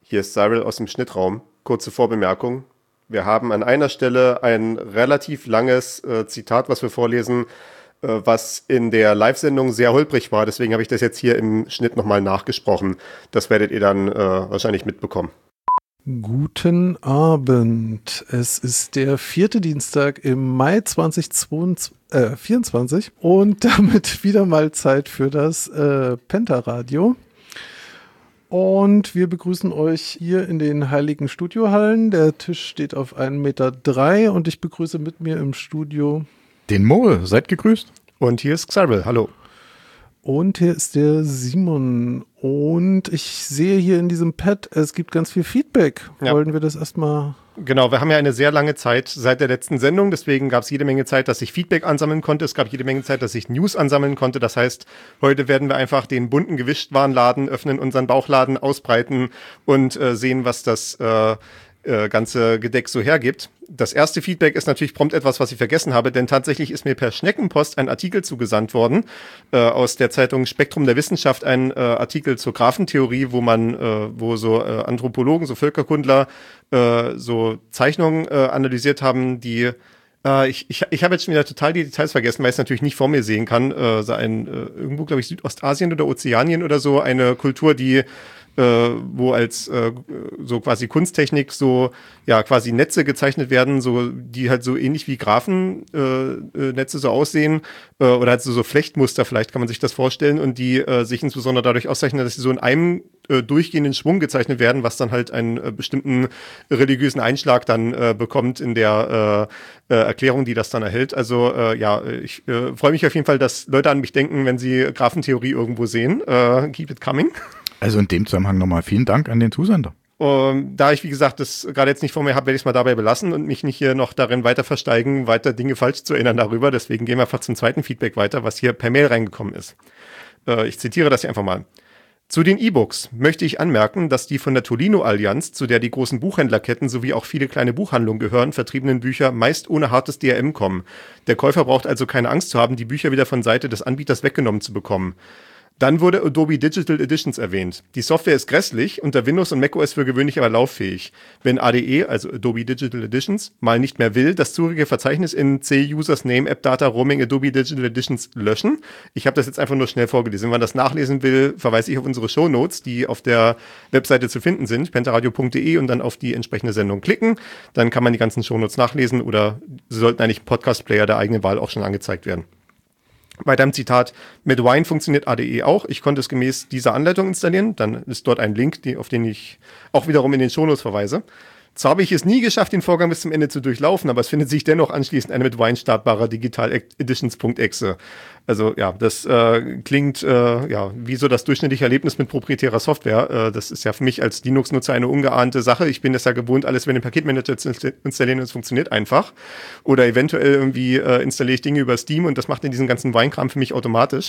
Hier ist Cyril aus dem Schnittraum. Kurze Vorbemerkung. Wir haben an einer Stelle ein relativ langes Zitat, was wir vorlesen, was in der Live-Sendung sehr holprig war. Deswegen habe ich das jetzt hier im Schnitt nochmal nachgesprochen. Das werdet ihr dann wahrscheinlich mitbekommen. Guten Abend. Es ist der 4. Dienstag im Mai 2024 und damit wieder mal Zeit für das Penta-Radio. Und wir begrüßen euch hier in den heiligen Studiohallen. Der Tisch steht auf 1,3 Meter und ich begrüße mit mir im Studio den Mo. Seid gegrüßt. Und hier ist Cyril. Hallo. Und hier ist der Simon. Und ich sehe hier in diesem Pad, es gibt ganz viel Feedback. Ja. Wollen wir das erstmal... Genau, wir haben ja eine sehr lange Zeit seit der letzten Sendung, deswegen gab es jede Menge Zeit, dass ich Feedback ansammeln konnte. Es gab jede Menge Zeit, dass ich News ansammeln konnte. Das heißt, heute werden wir einfach den bunten Gewischtwarenladen öffnen, unseren Bauchladen ausbreiten und sehen, was das ganze Gedeck so hergibt. Das erste Feedback ist natürlich prompt etwas, was ich vergessen habe, denn tatsächlich ist mir per Schneckenpost ein Artikel zugesandt worden aus der Zeitung Spektrum der Wissenschaft, ein Artikel zur Graphentheorie, wo so Anthropologen, so Völkerkundler so Zeichnungen analysiert haben, die ich habe jetzt schon wieder total die Details vergessen, weil ich es natürlich nicht vor mir sehen kann. Irgendwo, glaube ich, Südostasien oder Ozeanien oder so, eine Kultur, die wo als so quasi Kunsttechnik so ja quasi Netze gezeichnet werden, so die halt so ähnlich wie Graphen-Netze so aussehen oder halt so Flechtmuster, vielleicht kann man sich das vorstellen, und die sich insbesondere dadurch auszeichnen, dass sie so in einem durchgehenden Schwung gezeichnet werden, was dann halt einen bestimmten religiösen Einschlag dann bekommt in der Erklärung, die das dann erhält. Also ich freue mich auf jeden Fall, dass Leute an mich denken, wenn sie Graphentheorie irgendwo sehen. Keep it coming. Also in dem Zusammenhang nochmal vielen Dank an den Zusender. Da ich, wie gesagt, das gerade jetzt nicht vor mir habe, werde ich es mal dabei belassen und mich nicht hier noch darin weiter versteigen, weiter Dinge falsch zu erinnern darüber. Deswegen gehen wir einfach zum zweiten Feedback weiter, was hier per Mail reingekommen ist. Ich zitiere das hier einfach mal. Zu den E-Books möchte ich anmerken, dass die von der Tolino-Allianz, zu der die großen Buchhändlerketten sowie auch viele kleine Buchhandlungen gehören, vertriebenen Bücher meist ohne hartes DRM kommen. Der Käufer braucht also keine Angst zu haben, die Bücher wieder von Seite des Anbieters weggenommen zu bekommen. Dann wurde Adobe Digital Editions erwähnt. Die Software ist grässlich, unter Windows und macOS für gewöhnlich aber lauffähig. Wenn ADE, also Adobe Digital Editions, mal nicht mehr will, das zurige Verzeichnis in C Users Name App Data Roaming Adobe Digital Editions löschen. Ich habe das jetzt einfach nur schnell vorgelesen. Wenn man das nachlesen will, verweise ich auf unsere Shownotes, die auf der Webseite zu finden sind, pentaradio.de, und dann auf die entsprechende Sendung klicken. Dann kann man die ganzen Shownotes nachlesen, oder sie sollten eigentlich im Podcast-Player der eigenen Wahl auch schon angezeigt werden. Weiter im Zitat: Mit Wine funktioniert ADE auch. Ich konnte es gemäß dieser Anleitung installieren. Dann ist dort ein Link, auf den ich auch wiederum in den Shownotes verweise. Zwar habe ich es nie geschafft, den Vorgang bis zum Ende zu durchlaufen, aber es findet sich dennoch anschließend eine mit Wine startbare Digital Editions.exe. Also ja, das klingt wie so das durchschnittliche Erlebnis mit proprietärer Software. Das ist ja für mich als Linux-Nutzer eine ungeahnte Sache. Ich bin es ja gewohnt, alles über den Paketmanager zu installieren, und es funktioniert einfach. Oder eventuell irgendwie installiere ich Dinge über Steam und das macht dann diesen ganzen Wine-Kram für mich automatisch.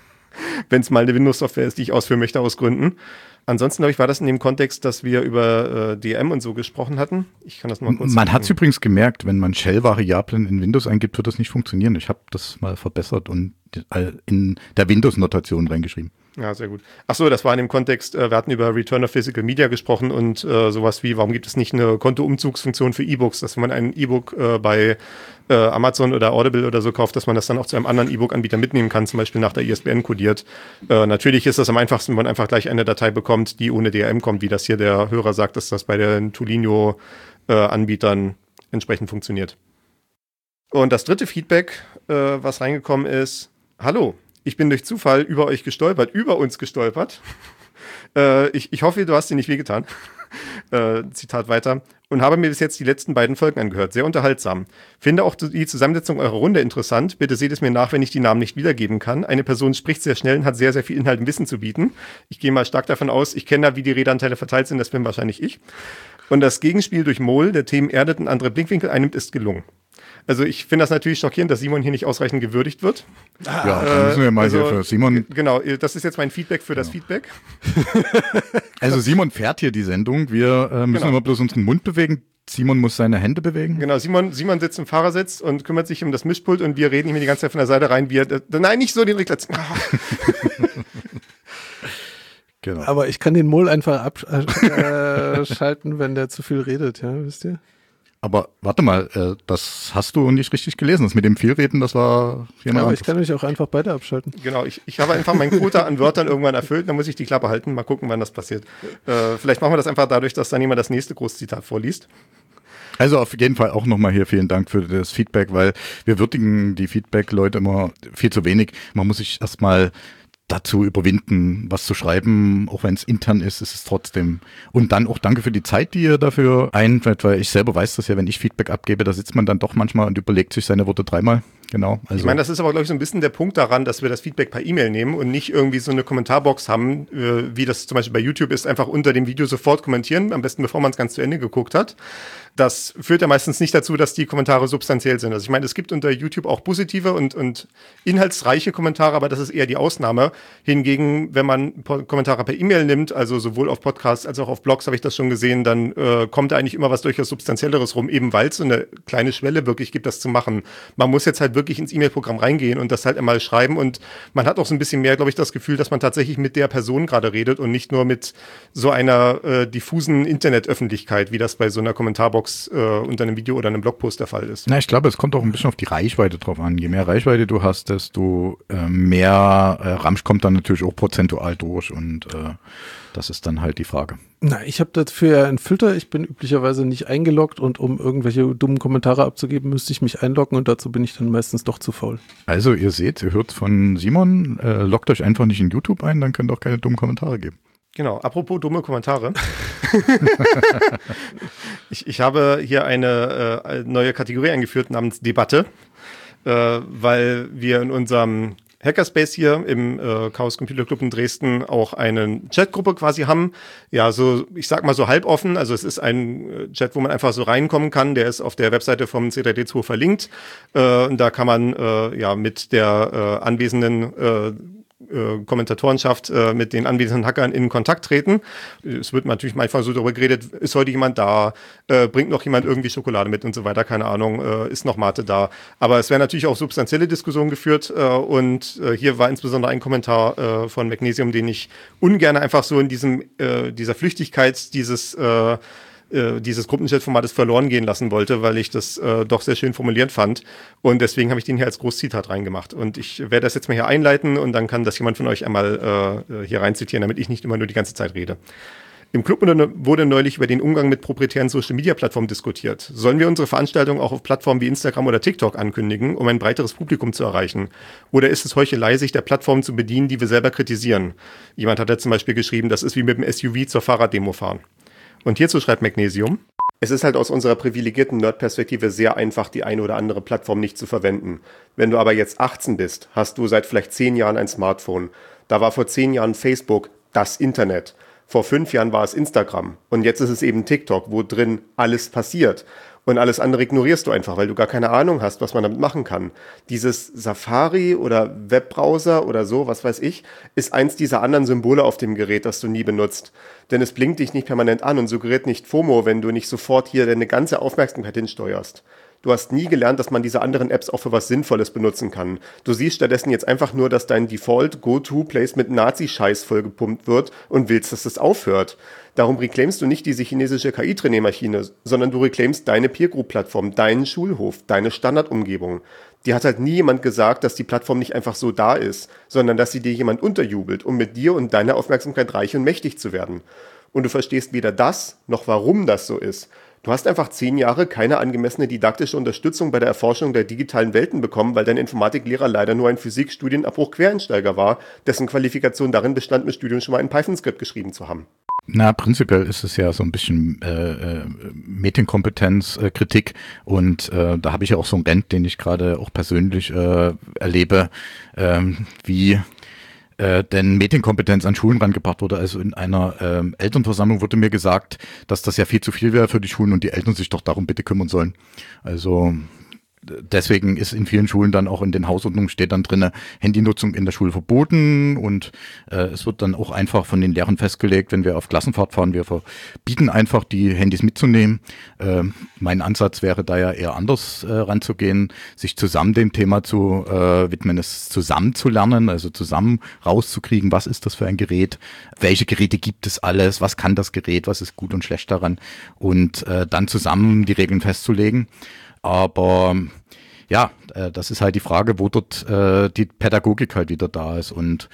Wenn es mal eine Windows-Software ist, die ich ausführen möchte aus Gründen. Ansonsten, glaube ich, war das in dem Kontext, dass wir über DM und so gesprochen hatten. Ich kann das mal kurz Man hat es übrigens gemerkt, wenn man Shell-Variablen in Windows eingibt, wird das nicht funktionieren. Ich habe das mal verbessert und in der Windows-Notation reingeschrieben. Ja, sehr gut. Ach so, das war in dem Kontext, wir hatten über Return of Physical Media gesprochen und sowas wie, warum gibt es nicht eine Kontoumzugsfunktion für E-Books, dass wenn man ein E-Book bei Amazon oder Audible oder so kauft, dass man das dann auch zu einem anderen E-Book-Anbieter mitnehmen kann, zum Beispiel nach der ISBN kodiert. Natürlich ist das am einfachsten, wenn man einfach gleich eine Datei bekommt, die ohne DRM kommt, wie das hier der Hörer sagt, dass das bei den Tolino-Anbietern entsprechend funktioniert. Und das dritte Feedback, was reingekommen ist: Hallo, ich bin durch Zufall über uns gestolpert. Ich hoffe, du hast dir nicht wehgetan. Zitat weiter. Und habe mir bis jetzt die letzten beiden Folgen angehört. Sehr unterhaltsam. Finde auch die Zusammensetzung eurer Runde interessant. Bitte seht es mir nach, wenn ich die Namen nicht wiedergeben kann. Eine Person spricht sehr schnell und hat sehr, sehr viel Inhalt und Wissen zu bieten. Ich gehe mal stark davon aus, ich kenne da, wie die Redeanteile verteilt sind. Das bin wahrscheinlich ich. Und das Gegenspiel durch Mol, der Themen erdet und andere Blickwinkel einnimmt, ist gelungen. Also ich finde das natürlich schockierend, dass Simon hier nicht ausreichend gewürdigt wird. Ja, dann müssen wir mal hier für Simon... Genau, das ist jetzt mein Feedback für das Feedback. Also Simon fährt hier die Sendung. Wir müssen immer bloß unseren Mund bewegen. Simon muss seine Hände bewegen. Genau, Simon sitzt im Fahrersitz und kümmert sich um das Mischpult und wir reden ihm die ganze Zeit von der Seite rein, wie er... Nein, nicht so den Regler... Genau. Aber ich kann den Mol einfach abschalten, wenn der zu viel redet, ja, wisst ihr? Aber warte mal, das hast du nicht richtig gelesen. Das mit dem Vielreden, das war jemand Aber ich kann euch auch einfach beide abschalten. Genau, ich habe einfach meinen Quota an Wörtern irgendwann erfüllt, dann muss ich die Klappe halten, mal gucken, wann das passiert. Vielleicht machen wir das einfach dadurch, dass dann jemand das nächste Großzitat vorliest. Also auf jeden Fall auch nochmal hier vielen Dank für das Feedback, weil wir würdigen die Feedback-Leute immer viel zu wenig. Man muss sich erstmal dazu überwinden, was zu schreiben, auch wenn es intern ist es trotzdem. Und dann auch danke für die Zeit, die ihr dafür einwendet, weil ich selber weiß das ja, wenn ich Feedback abgebe, da sitzt man dann doch manchmal und überlegt sich seine Worte dreimal. Genau. Also. Ich meine, das ist aber, glaube ich, so ein bisschen der Punkt daran, dass wir das Feedback per E-Mail nehmen und nicht irgendwie so eine Kommentarbox haben, wie das zum Beispiel bei YouTube ist, einfach unter dem Video sofort kommentieren, am besten bevor man es ganz zu Ende geguckt hat. Das führt ja meistens nicht dazu, dass die Kommentare substanziell sind. Also ich meine, es gibt unter YouTube auch positive und inhaltsreiche Kommentare, aber das ist eher die Ausnahme. Hingegen, wenn man Kommentare per E-Mail nimmt, also sowohl auf Podcasts als auch auf Blogs, habe ich das schon gesehen, dann kommt da eigentlich immer was durchaus Substanzielleres rum, eben weil es so eine kleine Schwelle wirklich gibt, das zu machen. Man muss jetzt halt wirklich ins E-Mail-Programm reingehen und das halt einmal schreiben und man hat auch so ein bisschen mehr, glaube ich, das Gefühl, dass man tatsächlich mit der Person gerade redet und nicht nur mit so einer diffusen Internetöffentlichkeit, wie das bei so einer Kommentarbox unter einem Video oder einem Blogpost der Fall ist. Na, ich glaube, es kommt auch ein bisschen auf die Reichweite drauf an. Je mehr Reichweite du hast, desto mehr Ramsch kommt dann natürlich auch prozentual durch und das ist dann halt die Frage. Na, ich habe dafür einen Filter. Ich bin üblicherweise nicht eingeloggt und um irgendwelche dummen Kommentare abzugeben, müsste ich mich einloggen und dazu bin ich dann meistens doch zu faul. Also ihr seht, ihr hört von Simon, loggt euch einfach nicht in YouTube ein, dann könnt ihr auch keine dummen Kommentare geben. Genau, apropos dumme Kommentare. Ich habe hier eine neue Kategorie eingeführt namens Debatte, weil wir in unserem Hackerspace hier im Chaos Computer Club in Dresden auch eine Chatgruppe quasi haben. Ja, so, ich sag mal so halboffen. Also es ist ein Chat, wo man einfach so reinkommen kann. Der ist auf der Webseite vom C3D2 verlinkt. Und da kann man ja mit der anwesenden Kommentatorenschaft mit den anwesenden Hackern in Kontakt treten. Es wird natürlich einfach so darüber geredet, ist heute jemand da, bringt noch jemand irgendwie Schokolade mit und so weiter, keine Ahnung, ist noch Mate da. Aber es werden natürlich auch substanzielle Diskussionen geführt und hier war insbesondere ein Kommentar von Magnesium, den ich ungern einfach so in dieser Flüchtigkeit dieses Gruppenchat-Formates verloren gehen lassen wollte, weil ich das doch sehr schön formuliert fand. Und deswegen habe ich den hier als Großzitat reingemacht. Und ich werde das jetzt mal hier einleiten und dann kann das jemand von euch einmal hier reinzitieren, damit ich nicht immer nur die ganze Zeit rede. Im Club wurde neulich über den Umgang mit proprietären Social-Media-Plattformen diskutiert. Sollen wir unsere Veranstaltung auch auf Plattformen wie Instagram oder TikTok ankündigen, um ein breiteres Publikum zu erreichen? Oder ist es Heuchelei, sich der Plattformen zu bedienen, die wir selber kritisieren? Jemand hat ja zum Beispiel geschrieben, das ist wie mit dem SUV zur Fahrraddemo fahren. Und hierzu schreibt Magnesium: Es ist halt aus unserer privilegierten Nerd-Perspektive sehr einfach, die eine oder andere Plattform nicht zu verwenden. Wenn du aber jetzt 18 bist, hast du seit vielleicht 10 Jahren ein Smartphone. Da war vor 10 Jahren Facebook das Internet. Vor 5 Jahren war es Instagram. Und jetzt ist es eben TikTok, wo drin alles passiert. Und alles andere ignorierst du einfach, weil du gar keine Ahnung hast, was man damit machen kann. Dieses Safari oder Webbrowser oder so, was weiß ich, ist eins dieser anderen Symbole auf dem Gerät, das du nie benutzt. Denn es blinkt dich nicht permanent an und suggeriert nicht FOMO, wenn du nicht sofort hier deine ganze Aufmerksamkeit hinsteuerst. Du hast nie gelernt, dass man diese anderen Apps auch für was Sinnvolles benutzen kann. Du siehst stattdessen jetzt einfach nur, dass dein Default-Go-To-Place mit Nazi-Scheiß vollgepumpt wird und willst, dass das aufhört. Darum reclaimst du nicht diese chinesische KI-Trainiermaschine, sondern du reclaimst deine Peer-Group-Plattform, deinen Schulhof, deine Standardumgebung. Dir hat halt nie jemand gesagt, dass die Plattform nicht einfach so da ist, sondern dass sie dir jemand unterjubelt, um mit dir und deiner Aufmerksamkeit reich und mächtig zu werden. Und du verstehst weder das, noch warum das so ist. Du hast einfach 10 Jahre keine angemessene didaktische Unterstützung bei der Erforschung der digitalen Welten bekommen, weil dein Informatiklehrer leider nur ein Physikstudienabbruch-Quereinsteiger war, dessen Qualifikation darin bestand, mit Studium schon mal ein Python-Skript geschrieben zu haben. Na, prinzipiell ist es ja so ein bisschen Medienkompetenz-Kritik und da habe ich ja auch so einen Rant, den ich gerade auch persönlich erlebe, wie denn Medienkompetenz an Schulen rangebracht wurde. Also in einer Elternversammlung wurde mir gesagt, dass das ja viel zu viel wäre für die Schulen und die Eltern sich doch darum bitte kümmern sollen. Also deswegen ist in vielen Schulen dann auch in den Hausordnungen steht dann drinne Handynutzung in der Schule verboten und es wird dann auch einfach von den Lehrern festgelegt, wenn wir auf Klassenfahrt fahren, wir verbieten einfach die Handys mitzunehmen. Mein Ansatz wäre da ja eher anders ranzugehen, sich zusammen dem Thema zu widmen, es zusammen zu lernen, also zusammen rauszukriegen, was ist das für ein Gerät, welche Geräte gibt es alles, was kann das Gerät, was ist gut und schlecht daran und dann zusammen die Regeln festzulegen. Aber ja, das ist halt die Frage, wo dort die Pädagogik halt wieder da ist. Und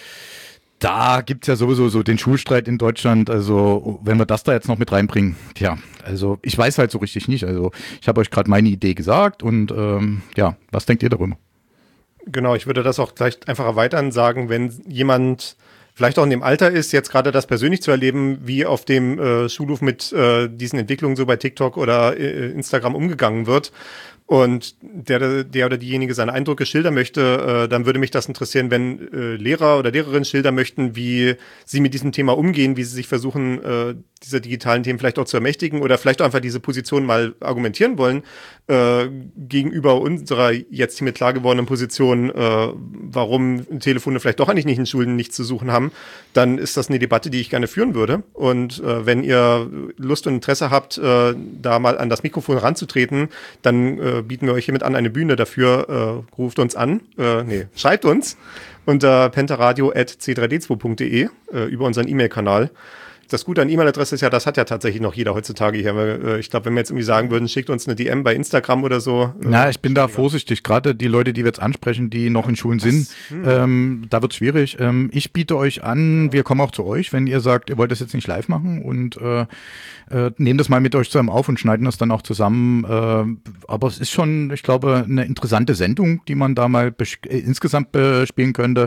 da gibt's ja sowieso so den Schulstreit in Deutschland. Also wenn wir das da jetzt noch mit reinbringen, tja, also ich weiß halt so richtig nicht. Also ich habe euch gerade meine Idee gesagt und ja, was denkt ihr darüber? Genau, ich würde das auch gleich einfach erweitern, sagen, wenn jemand vielleicht auch in dem Alter ist, jetzt gerade das persönlich zu erleben, wie auf dem Schulhof mit diesen Entwicklungen so bei TikTok oder Instagram umgegangen wird und der oder diejenige seine Eindrücke schildern möchte, dann würde mich das interessieren, wenn Lehrer oder Lehrerinnen schildern möchten, wie sie mit diesem Thema umgehen, wie sie sich versuchen, diese digitalen Themen vielleicht auch zu ermächtigen oder vielleicht auch einfach diese Position mal argumentieren wollen, gegenüber unserer jetzt hier mit klar gewordenen Position, warum Telefone vielleicht doch eigentlich nicht in Schulen nichts zu suchen haben, dann ist das eine Debatte, die ich gerne führen würde. Und wenn ihr Lust und Interesse habt, da mal an das Mikrofon ranzutreten, dann bieten wir euch hiermit an eine Bühne dafür. Ruft uns an, schreibt uns unter pentaradio@c3d2.de über unseren E-Mail-Kanal. Das Gute an E-Mail-Adresse ist ja, das hat ja tatsächlich noch jeder heutzutage hier. Ich glaube, wenn wir jetzt irgendwie sagen würden, schickt uns eine DM bei Instagram oder so. Na, ich bin da vorsichtig. Gerade die Leute, die wir jetzt ansprechen, die noch in Schulen sind, da wird es schwierig. Ich biete euch an, wir kommen auch zu euch, wenn ihr sagt, ihr wollt das jetzt nicht live machen und nehmt das mal mit euch zusammen auf und schneiden das dann auch zusammen. Aber es ist schon, ich glaube, eine interessante Sendung, die man da mal insgesamt bespielen könnte.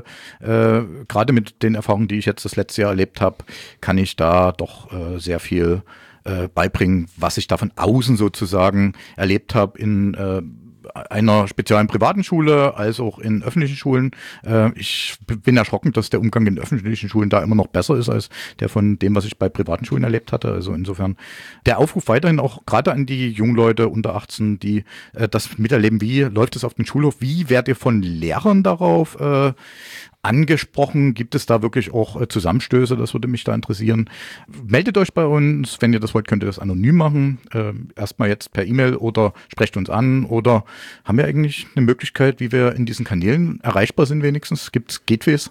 Gerade mit den Erfahrungen, die ich jetzt das letzte Jahr erlebt habe, kann ich da doch sehr viel beibringen, was ich da von außen sozusagen erlebt habe in einer speziellen privaten Schule als auch in öffentlichen Schulen. Ich bin erschrocken, dass der Umgang in öffentlichen Schulen da immer noch besser ist als der von dem, was ich bei privaten Schulen erlebt hatte. Also insofern der Aufruf weiterhin auch gerade an die jungen Leute unter 18, die das miterleben, wie läuft es auf dem Schulhof, wie werdet ihr von Lehrern darauf angesprochen? Gibt es da wirklich auch Zusammenstöße? Das würde mich da interessieren. Meldet euch bei uns. Wenn ihr das wollt, könnt ihr das anonym machen. Erstmal jetzt per E-Mail oder sprecht uns an. Oder haben wir eigentlich eine Möglichkeit, wie wir in diesen Kanälen erreichbar sind wenigstens? Gibt's Gateways?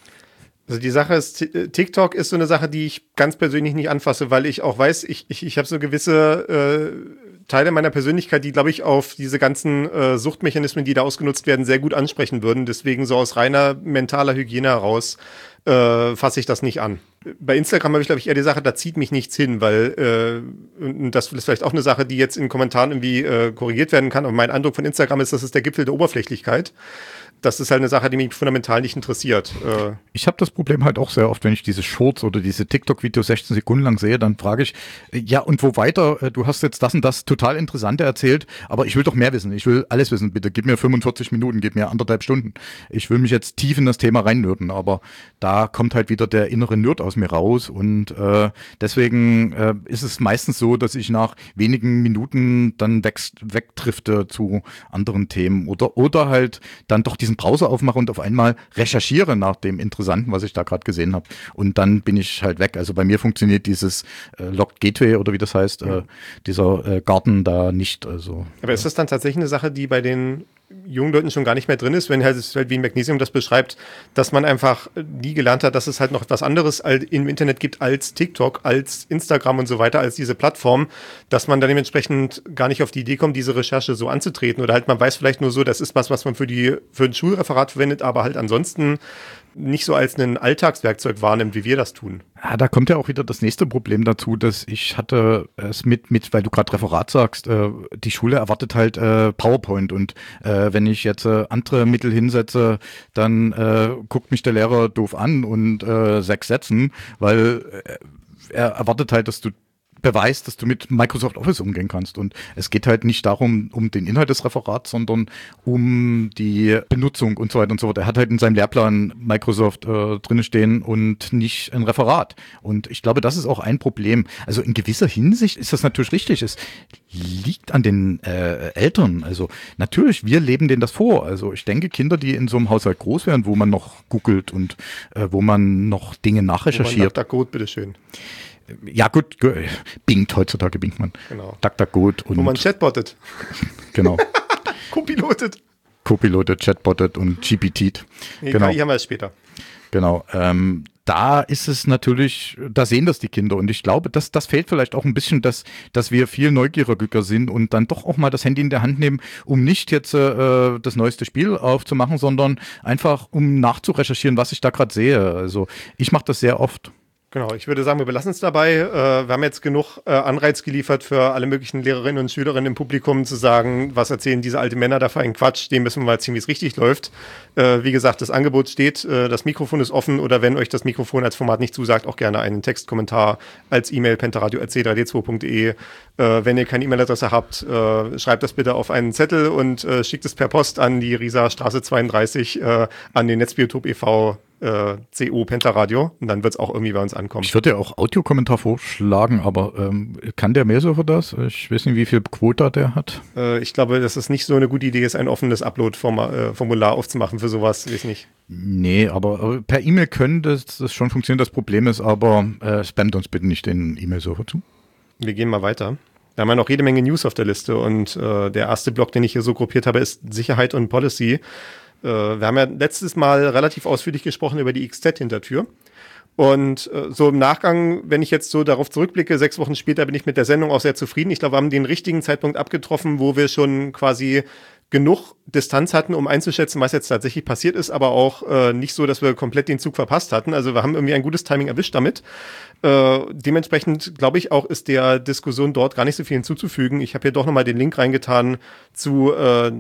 Also die Sache ist, TikTok ist so eine Sache, die ich ganz persönlich nicht anfasse, weil ich auch weiß, ich habe so gewisse Teile meiner Persönlichkeit, die, glaube ich, auf diese ganzen Suchtmechanismen, die da ausgenutzt werden, sehr gut ansprechen würden. Deswegen so aus reiner mentaler Hygiene heraus fasse ich das nicht an. Bei Instagram habe ich, glaube ich, eher die Sache, da zieht mich nichts hin, weil und das ist vielleicht auch eine Sache, die jetzt in Kommentaren irgendwie korrigiert werden kann. Aber mein Eindruck von Instagram ist, das ist der Gipfel der Oberflächlichkeit. Das ist halt eine Sache, die mich fundamental nicht interessiert. Ich habe das Problem halt auch sehr oft, wenn ich diese Shorts oder diese TikTok-Videos 16 Sekunden lang sehe, dann frage ich, ja und wo weiter? Du hast jetzt das und das total Interessante erzählt, aber ich will doch mehr wissen. Ich will alles wissen, bitte. Gib mir 45 Minuten, gib mir 1,5 Stunden. Ich will mich jetzt tief in das Thema reinnörden, aber da kommt halt wieder der innere Nerd aus mir raus und deswegen ist es meistens so, dass ich nach wenigen Minuten dann wegdrifte zu anderen Themen oder halt dann doch diesen Browser aufmache und auf einmal recherchiere nach dem Interessanten, was ich da gerade gesehen habe. Und dann bin ich halt weg. Also bei mir funktioniert dieses Locked Gateway oder wie das heißt, dieser Garten da nicht. Also, aber ist das dann tatsächlich eine Sache, die bei den jungen Leuten schon gar nicht mehr drin ist, wenn halt wie Magnesium das beschreibt, dass man einfach nie gelernt hat, dass es halt noch etwas anderes im Internet gibt als TikTok, als Instagram und so weiter, als diese Plattform, dass man dann dementsprechend gar nicht auf die Idee kommt, diese Recherche so anzutreten oder halt man weiß vielleicht nur so, das ist was man für ein Schulreferat verwendet, aber halt ansonsten nicht so als ein Alltagswerkzeug wahrnimmt, wie wir das tun. Ja, da kommt ja auch wieder das nächste Problem dazu, dass ich hatte es mit weil du gerade Referat sagst, die Schule erwartet halt PowerPoint und wenn ich jetzt andere Mittel hinsetze, dann guckt mich der Lehrer doof an und 6 Sätzen, weil er erwartet halt, dass du beweist, dass du mit Microsoft Office umgehen kannst. Und es geht halt nicht darum, um den Inhalt des Referats, sondern um die Benutzung und so weiter und so fort. Er hat halt in seinem Lehrplan Microsoft drinne stehen und nicht ein Referat. Und ich glaube, das ist auch ein Problem. Also in gewisser Hinsicht ist das natürlich richtig. Es liegt an den Eltern. Also natürlich, wir leben denen das vor. Also ich denke, Kinder, die in so einem Haushalt groß werden, wo man noch googelt und wo man noch Dinge nachrecherchiert. DuckDuckGo, bitteschön. Ja gut, bingt, heutzutage bingt man. Genau. DuckDuckGo und wo man chatbottet. Genau. Copilotet, Chatbottet und GPT't. Nee, Genau. KI haben wir es später. Genau. Da ist es natürlich, da sehen das die Kinder und ich glaube, das fehlt vielleicht auch ein bisschen, dass wir viel neugieriger sind und dann doch auch mal das Handy in der Hand nehmen, um nicht jetzt das neueste Spiel aufzumachen, sondern einfach um nachzurecherchieren, was ich da gerade sehe. Also ich mache das sehr oft. Genau, ich würde sagen, wir belassen es dabei. Wir haben jetzt genug Anreiz geliefert für alle möglichen Lehrerinnen und Schülerinnen im Publikum zu sagen, was erzählen diese alten Männer da für einen Quatsch, dem müssen wir mal ziehen, wie es richtig läuft. Wie gesagt, das Angebot steht, das Mikrofon ist offen oder wenn euch das Mikrofon als Format nicht zusagt, auch gerne einen Textkommentar als E-Mail pentaradio@c3d2.de. Wenn ihr keine E-Mail-Adresse habt, schreibt das bitte auf einen Zettel und schickt es per Post an die Rieser Straße 32 an den Netzbiotop e.V. CO Pentaradio und dann wird es auch irgendwie bei uns ankommen. Ich würde ja auch Audiokommentar vorschlagen, aber kann der Mailserver das? Ich weiß nicht, wie viel Quota der hat. Ich glaube, dass es nicht so eine gute Idee ist, ein offenes Upload-Formular aufzumachen für sowas, weiß nicht. Nee, aber per E-Mail können das schon funktionieren. Das Problem ist aber, spamt uns bitte nicht den E-Mail-Server zu. Wir gehen mal weiter. Wir haben ja noch jede Menge News auf der Liste und der erste Block, den ich hier so gruppiert habe, ist Sicherheit und Policy. Wir haben ja letztes Mal relativ ausführlich gesprochen über die XZ-Hintertür. Und so im Nachgang, wenn ich jetzt so darauf zurückblicke, 6 Wochen später bin ich mit der Sendung auch sehr zufrieden. Ich glaube, wir haben den richtigen Zeitpunkt abgetroffen, wo wir schon quasi genug Distanz hatten, um einzuschätzen, was jetzt tatsächlich passiert ist, aber auch nicht so, dass wir komplett den Zug verpasst hatten. Also wir haben irgendwie ein gutes Timing erwischt damit. Dementsprechend, glaube ich auch, ist der Diskussion dort gar nicht so viel hinzuzufügen. Ich habe hier doch nochmal den Link reingetan zu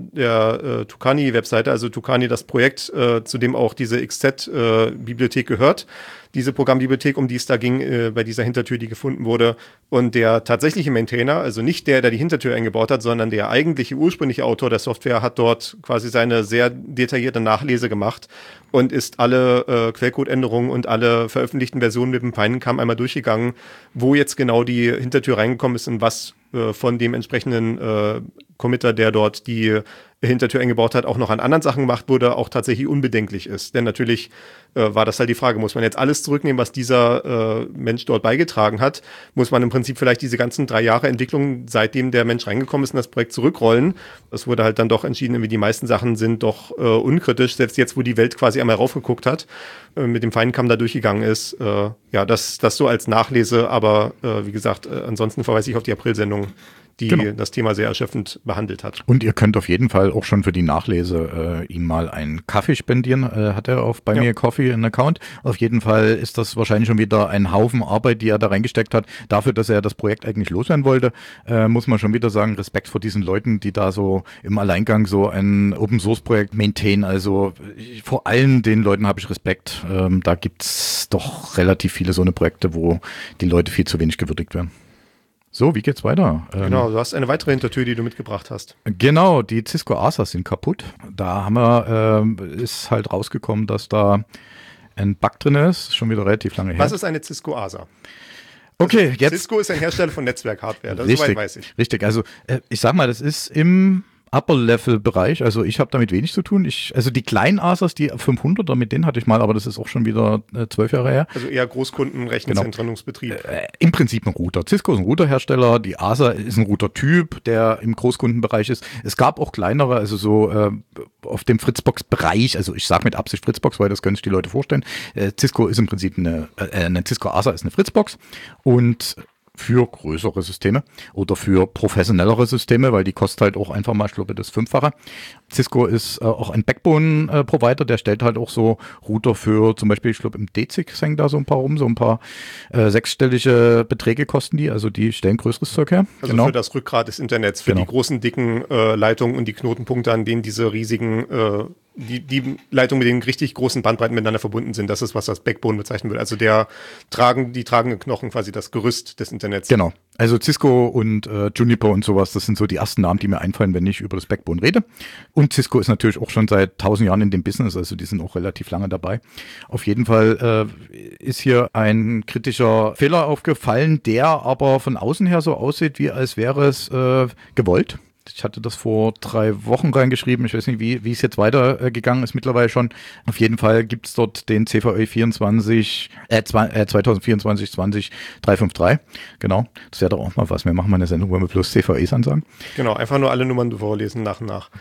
der Tucani-Webseite, also Tucani, das Projekt, zu dem auch diese XZ-Bibliothek gehört. Diese Programmbibliothek, um die es da ging, bei dieser Hintertür, die gefunden wurde. Und der tatsächliche Maintainer, also nicht der die Hintertür eingebaut hat, sondern der eigentliche ursprüngliche Autor der Software, hat dort quasi seine sehr detaillierte Nachlese gemacht und ist alle Quellcode-Änderungen und alle veröffentlichten Versionen mit dem feinen Kamm einmal durchgegangen, wo jetzt genau die Hintertür reingekommen ist und was von dem entsprechenden Committer, der dort die Hintertür eingebaut hat, auch noch an anderen Sachen gemacht wurde, auch tatsächlich unbedenklich ist. Denn natürlich war das halt die Frage, muss man jetzt alles zurücknehmen, was dieser Mensch dort beigetragen hat? Muss man im Prinzip vielleicht diese ganzen 3 Jahre Entwicklung, seitdem der Mensch reingekommen ist, in das Projekt zurückrollen? Es wurde halt dann doch entschieden, irgendwie die meisten Sachen sind doch unkritisch, selbst jetzt, wo die Welt quasi einmal raufgeguckt hat, mit dem Feinkamm da durchgegangen ist. Ja, das so als Nachlese, aber wie gesagt, ansonsten verweise ich auf die April-Sendung, die das Thema sehr erschöpfend behandelt hat. Und ihr könnt auf jeden Fall auch schon für die Nachlese ihm mal einen Kaffee spendieren, hat er auf Buy Me a Coffee einen Account. Auf jeden Fall ist das wahrscheinlich schon wieder ein Haufen Arbeit, die er da reingesteckt hat. Dafür, dass er das Projekt eigentlich loswerden wollte, muss man schon wieder sagen, Respekt vor diesen Leuten, die da so im Alleingang so ein Open-Source-Projekt maintainen. Also vor allen den Leuten habe ich Respekt. Da gibt's doch relativ viele so eine Projekte, wo die Leute viel zu wenig gewürdigt werden. So, wie geht's weiter? Genau, du hast eine weitere Hintertür, die du mitgebracht hast. Genau, die Cisco ASAs sind kaputt. Da haben wir, ist halt rausgekommen, dass da ein Bug drin ist. Schon wieder relativ lange her. Was ist eine Cisco ASA? Okay, also, jetzt. Cisco ist ein Hersteller von Netzwerkhardware, das richtig, soweit weiß ich. Richtig, also ich sag mal, das ist im Upper-Level-Bereich, also ich habe damit wenig zu tun. Also die kleinen ASAs, die 500er, mit denen hatte ich mal, aber das ist auch schon wieder 12 Jahre her. Also eher Großkunden, Rechenzentrumsbetrieb. Im Prinzip ein Router. Cisco ist ein Routerhersteller, die ASA ist ein Router-Typ, der im Großkundenbereich ist. Es gab auch kleinere, also so auf dem Fritzbox-Bereich, also ich sage mit Absicht Fritzbox, weil das können sich die Leute vorstellen. Cisco ist im Prinzip eine Cisco ASA ist eine Fritzbox und für größere Systeme oder für professionellere Systeme, weil die kostet halt auch einfach mal, ich glaube, das 5-fache. Cisco ist auch ein Backbone-Provider, der stellt halt auch so Router für zum Beispiel, ich glaube, im DZIG hängen da so ein paar rum, so ein paar 6-stellige Beträge kosten die, also die stellen größeres Zeug her. Also für das Rückgrat des Internets, für die großen, dicken Leitungen und die Knotenpunkte, an denen diese riesigen die Leitungen mit den richtig großen Bandbreiten miteinander verbunden sind. Das ist, was das Backbone bezeichnen würde. Also die tragenden Knochen, quasi das Gerüst des Internets. Genau. Also Cisco und Juniper und sowas, das sind so die ersten Namen, die mir einfallen, wenn ich über das Backbone rede. Und Cisco ist natürlich auch schon seit 1000 Jahren in dem Business, also die sind auch relativ lange dabei. Auf jeden Fall ist hier ein kritischer Fehler aufgefallen, der aber von außen her so aussieht, wie als wäre es gewollt. Ich hatte das vor 3 Wochen reingeschrieben. Ich weiß nicht, wie es jetzt weitergegangen ist mittlerweile schon. Auf jeden Fall gibt es dort den CVE 2024-20-353. Genau. Das wäre doch auch mal was. Wir machen mal eine Sendung, wo wir bloß CVEs ansagen. Genau, einfach nur alle Nummern vorlesen nach und nach.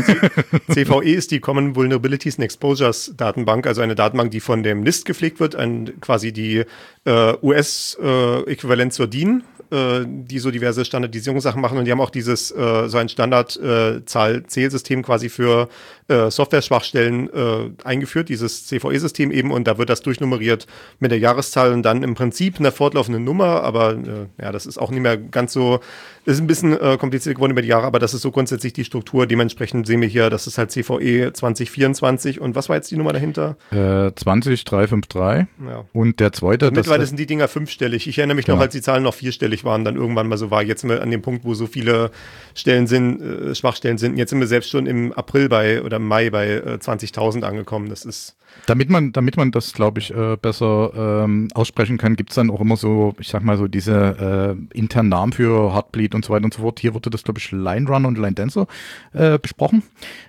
CVE ist die Common Vulnerabilities and Exposures Datenbank, also eine Datenbank, die von dem NIST gepflegt wird, quasi die US-Äquivalent zur DIN, die so diverse Standardisierungssachen machen, und die haben auch dieses so ein Standard-Zahl-Zählsystem quasi für Software-Schwachstellen eingeführt, dieses CVE-System eben, und da wird das durchnummeriert mit der Jahreszahl und dann im Prinzip einer fortlaufenden Nummer, aber ja, das ist auch nicht mehr ganz so, ist ein bisschen kompliziert geworden über die Jahre, aber das ist so grundsätzlich die Struktur. Dementsprechend sehen wir hier, das ist halt CVE 2024 und was war jetzt die Nummer dahinter? 20353 ja. Und der zweite. Mittlerweile sind die Dinger 5-stellig. Ich erinnere mich noch, als die Zahlen noch 4-stellig waren, dann irgendwann mal so war. Jetzt sind wir an dem Punkt, wo so viele Stellen sind, Schwachstellen sind. Jetzt sind wir selbst schon im April oder im Mai bei 20.000 angekommen. Das ist Damit man das, glaube ich, besser aussprechen kann, gibt es dann auch immer so, ich sag mal so diese internen Namen für Heartbleed und so weiter und so fort. Hier wurde das, glaube ich, Line Runner und Line Dancer besprochen.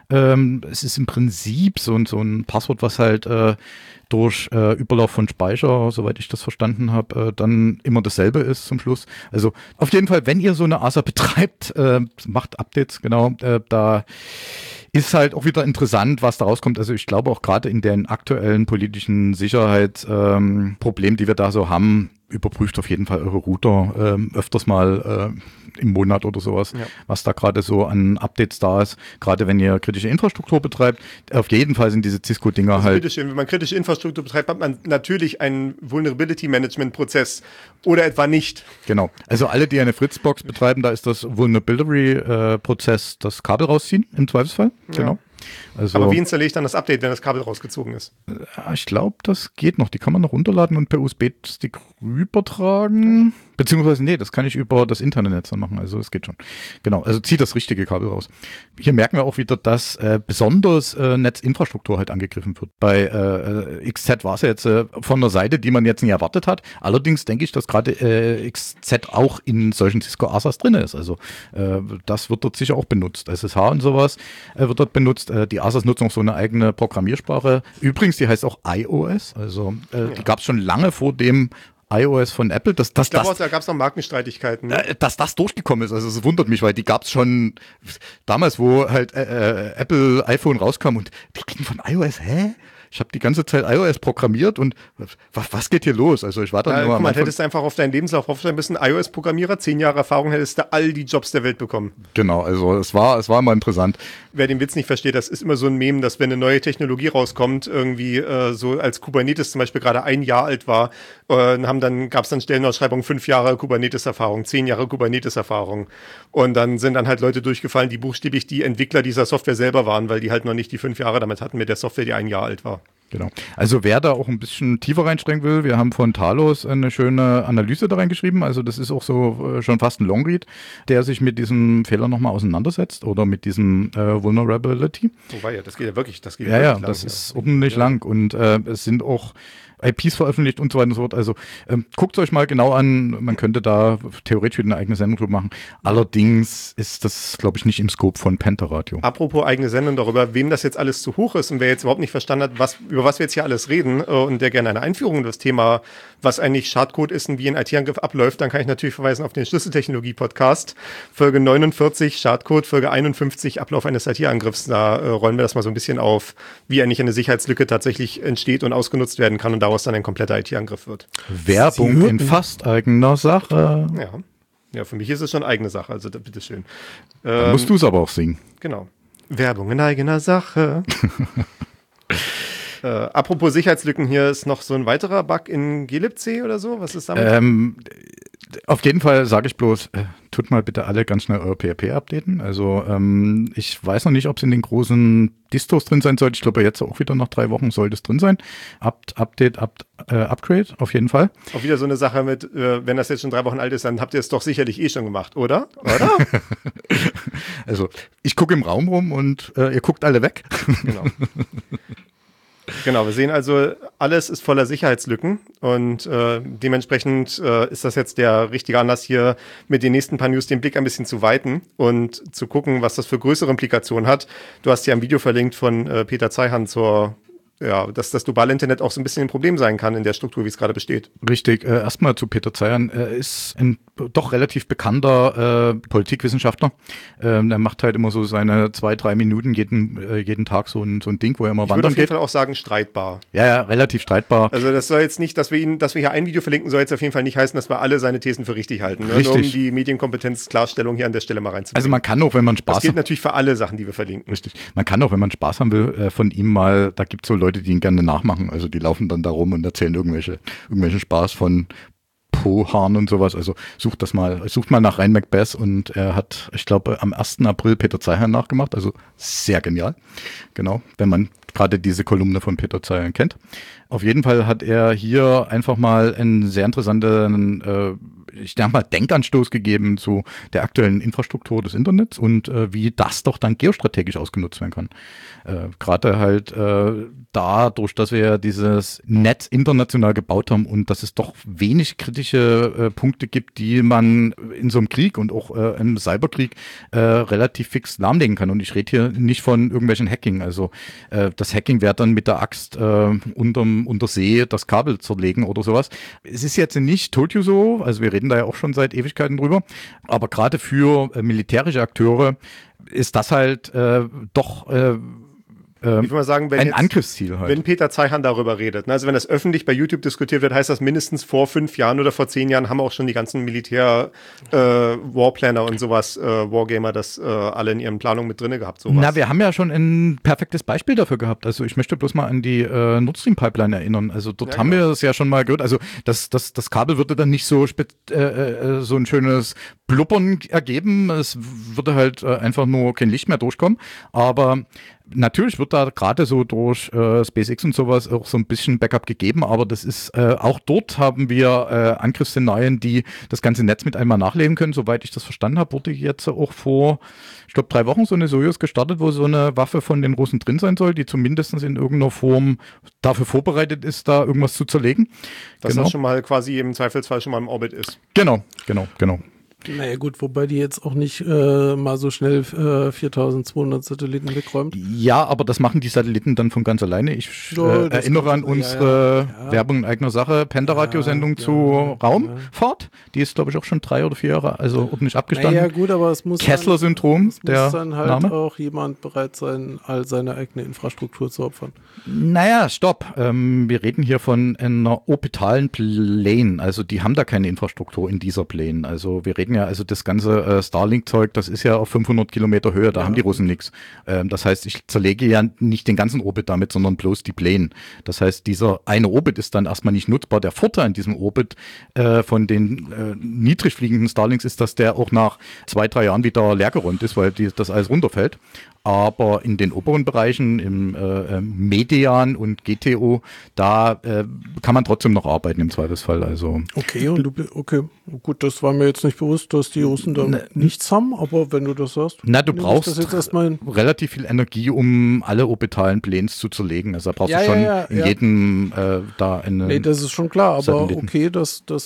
Es ist im Prinzip so ein Passwort, was halt durch Überlauf von Speicher, soweit ich das verstanden habe, dann immer dasselbe ist zum Schluss. Also auf jeden Fall, wenn ihr so eine ASA betreibt, macht Updates, genau, da ist halt auch wieder interessant, was da rauskommt. Also ich glaube auch gerade in den aktuellen politischen Sicherheitsproblemen, die wir da so haben, überprüft auf jeden Fall eure Router öfters mal im Monat oder sowas, was da gerade so an Updates da ist. Gerade wenn ihr kritische Infrastruktur betreibt, auf jeden Fall sind diese Cisco-Dinger also halt. Bitteschön, wenn man kritische Infrastruktur betreibt, hat man natürlich einen Vulnerability-Management-Prozess oder etwa nicht. Genau. Also alle, die eine Fritzbox betreiben, da ist das Vulnerability-Prozess das Kabel rausziehen, im Zweifelsfall. Genau. Also, aber wie installiere ich dann das Update, wenn das Kabel rausgezogen ist? Ich glaube, das geht noch. Die kann man noch runterladen und per USB-Stick rübertragen. Beziehungsweise, nee, das kann ich über das Internetnetz dann machen. Also es geht schon. Genau, also zieht das richtige Kabel raus. Hier merken wir auch wieder, dass besonders Netzinfrastruktur halt angegriffen wird. Bei XZ war es ja jetzt von der Seite, die man jetzt nicht erwartet hat. Allerdings denke ich, dass gerade XZ auch in solchen Cisco-ASAs drin ist. Also das wird dort sicher auch benutzt. SSH und sowas wird dort benutzt. Die ASAs nutzen auch so eine eigene Programmiersprache. Übrigens, die heißt auch iOS. Also die gab es schon lange vor dem iOS von Apple. Ich glaube auch, da gab es noch Markenstreitigkeiten. Ne? Dass das durchgekommen ist. Also es wundert mich, weil die gab es schon damals, wo halt Apple iPhone rauskam und die reden von iOS. Hä? Ich habe die ganze Zeit iOS programmiert und was geht hier los? Also ich war dann immer. Guck mal, hättest du einfach auf deinen Lebenslauf aufschreiben müssen, iOS-Programmierer, 10 Jahre Erfahrung, hättest du all die Jobs der Welt bekommen. Genau, also es war immer interessant. Wer den Witz nicht versteht, das ist immer so ein Meme, dass wenn eine neue Technologie rauskommt, irgendwie so als Kubernetes zum Beispiel gerade 1 Jahr alt war, gab es dann Stellenausschreibungen, 5 Jahre Kubernetes-Erfahrung, 10 Jahre Kubernetes-Erfahrung. Und dann sind dann halt Leute durchgefallen, die buchstäblich die Entwickler dieser Software selber waren, weil die halt noch nicht die 5 Jahre damit hatten mit der Software, die 1 Jahr alt war. Genau. Also wer da auch ein bisschen tiefer reinsteigen will, wir haben von Talos eine schöne Analyse da reingeschrieben. Also das ist auch so schon fast ein Longread, der sich mit diesem Fehler nochmal auseinandersetzt oder mit diesem Vulnerability. Wobei, ja, das geht ja wirklich, das ist ordentlich lang und es sind auch IPs veröffentlicht und so weiter und so fort. Also guckt euch mal genau an. Man könnte da theoretisch wieder eine eigene Sendung drüber machen. Allerdings ist das, glaube ich, nicht im Scope von Pentaradio. Apropos eigene Sendung darüber, wem das jetzt alles zu hoch ist und wer jetzt überhaupt nicht verstanden hat, über was wir jetzt hier alles reden und der gerne eine Einführung in das Thema, was eigentlich Schadcode ist und wie ein IT-Angriff abläuft, dann kann ich natürlich verweisen auf den Schlüsseltechnologie-Podcast. Folge 49, Schadcode, Folge 51, Ablauf eines IT-Angriffs. Da rollen wir das mal so ein bisschen auf, wie eigentlich eine Sicherheitslücke tatsächlich entsteht und ausgenutzt werden kann und daraus dann ein kompletter IT-Angriff wird. Werbung in fast eigener Sache. Ja, für mich ist es schon eigene Sache, also bitteschön. Dann musst du es aber auch singen. Genau. Werbung in eigener Sache. Apropos Sicherheitslücken, hier ist noch so ein weiterer Bug in glibc oder so. Was ist damit? Auf jeden Fall sage ich bloß, tut mal bitte alle ganz schnell euer PHP updaten. Also ich weiß noch nicht, ob es in den großen Distos drin sein sollte. Ich glaube, jetzt auch wieder nach 3 Wochen sollte es drin sein. Upgrade auf jeden Fall. Auch wieder so eine Sache mit, wenn das jetzt schon 3 Wochen alt ist, dann habt ihr es doch sicherlich schon gemacht, oder? Oder? Also ich gucke im Raum rum und ihr guckt alle weg. Genau. Genau, wir sehen also, alles ist voller Sicherheitslücken und dementsprechend ist das jetzt der richtige Anlass, hier mit den nächsten paar News den Blick ein bisschen zu weiten und zu gucken, was das für größere Implikationen hat. Du hast hier ein Video verlinkt von Peter Zeihan dass das globale Internet auch so ein bisschen ein Problem sein kann in der Struktur, wie es gerade besteht. Richtig. Erstmal zu Peter Zeihan. Er ist ein doch relativ bekannter Politikwissenschaftler. Er macht halt immer so seine 2-3 Minuten jeden Tag so ein Ding, wo er immer wandern geht. Ich würde auf jeden Fall auch sagen, streitbar. Ja, relativ streitbar. Also das soll jetzt nicht, dass wir hier ein Video verlinken, soll jetzt auf jeden Fall nicht heißen, dass wir alle seine Thesen für richtig halten. Ne? Nur um die Medienkompetenz-Klarstellung hier an der Stelle mal reinzubringen. Also man kann auch, wenn man Spaß hat. Das gilt natürlich für alle Sachen, die wir verlinken. Richtig. Man kann auch, wenn man Spaß haben will, von ihm mal, da gibt es so Leute, die ihn gerne nachmachen. Also die laufen dann da rum und erzählen irgendwelchen Spaß von Po-Haaren und sowas. Also sucht mal nach Ryan Macbeth und er hat, ich glaube, am 1. April Peter Zeihan nachgemacht. Also sehr genial. Genau, wenn man gerade diese Kolumne von Peter Zeihan kennt. Auf jeden Fall hat er hier einfach mal einen sehr interessanten ich denke mal, Denkanstoß gegeben zu der aktuellen Infrastruktur des Internets und wie das doch dann geostrategisch ausgenutzt werden kann. Gerade halt dadurch, dass wir dieses Netz international gebaut haben und dass es doch wenig kritische Punkte gibt, die man in so einem Krieg und auch im Cyberkrieg relativ fix lahmlegen kann. Und ich rede hier nicht von irgendwelchen Hacking. Also das Hacking wäre dann mit der Axt unter See das Kabel zerlegen oder sowas. Es ist jetzt nicht told you so, also wir reden da ja auch schon seit Ewigkeiten drüber, aber gerade für militärische Akteure ist das halt doch ich würde mal sagen, ein Angriffsziel halt. Wenn Peter Zeihan darüber redet, ne, also wenn das öffentlich bei YouTube diskutiert wird, heißt das mindestens vor 5 Jahren oder vor 10 Jahren haben auch schon die ganzen Warplaner und sowas, Wargamer, das alle in ihren Planungen mit drinne gehabt. Sowas. Na, wir haben ja schon ein perfektes Beispiel dafür gehabt. Also ich möchte bloß mal an die Nord Stream Pipeline erinnern. Also dort haben wir das ja schon mal gehört. Also das Kabel würde dann nicht so ein schönes Blubbern ergeben. Es würde halt einfach nur kein Licht mehr durchkommen. Aber natürlich wird da gerade so durch SpaceX und sowas auch so ein bisschen Backup gegeben, aber das ist auch dort haben wir Angriffsszenarien, die das ganze Netz mit einmal nachleben können. Soweit ich das verstanden habe, wurde jetzt auch vor, ich glaube, 3 Wochen so eine Soyuz gestartet, wo so eine Waffe von den Russen drin sein soll, die zumindest in irgendeiner Form dafür vorbereitet ist, da irgendwas zu zerlegen. Was auch schon mal quasi im Zweifelsfall schon mal im Orbit ist. Genau. Naja gut, wobei die jetzt auch nicht mal so schnell 4200 Satelliten wegräumt. Ja, aber das machen die Satelliten dann von ganz alleine. Ich erinnere an unsere Werbung in eigener Sache, Penta-Radio-Sendung zu Raumfahrt. Die ist, glaube ich, auch schon 3 oder 4 Jahre, also ordentlich abgestanden. Ja gut, aber es muss Kessler-Syndrom, der muss dann halt Name. auch jemand bereit sein, all seine eigene Infrastruktur zu opfern. Naja, stopp. Wir reden hier von einer orbitalen Plane. Also die haben da keine Infrastruktur in dieser Plane. Also wir reden ja, also das ganze Starlink-Zeug, das ist ja auf 500 Kilometer Höhe, da haben die Russen nichts. Das heißt, ich zerlege ja nicht den ganzen Orbit damit, sondern bloß die Plane. Das heißt, dieser eine Orbit ist dann erstmal nicht nutzbar. Der Vorteil an diesem Orbit von den niedrig fliegenden Starlinks ist, dass der auch nach 2-3 Jahren wieder leergeräumt ist, weil das alles runterfällt. Aber in den oberen Bereichen, im Median und GTO, da kann man trotzdem noch arbeiten im Zweifelsfall. Also okay, gut, das war mir jetzt nicht bewusst, dass die Russen da nichts haben, aber wenn du das sagst. Na, du brauchst relativ viel Energie, um alle orbitalen Planes zu zerlegen. Also da brauchst du schon in jedem da eine. Nee, das ist schon klar, aber okay, dass da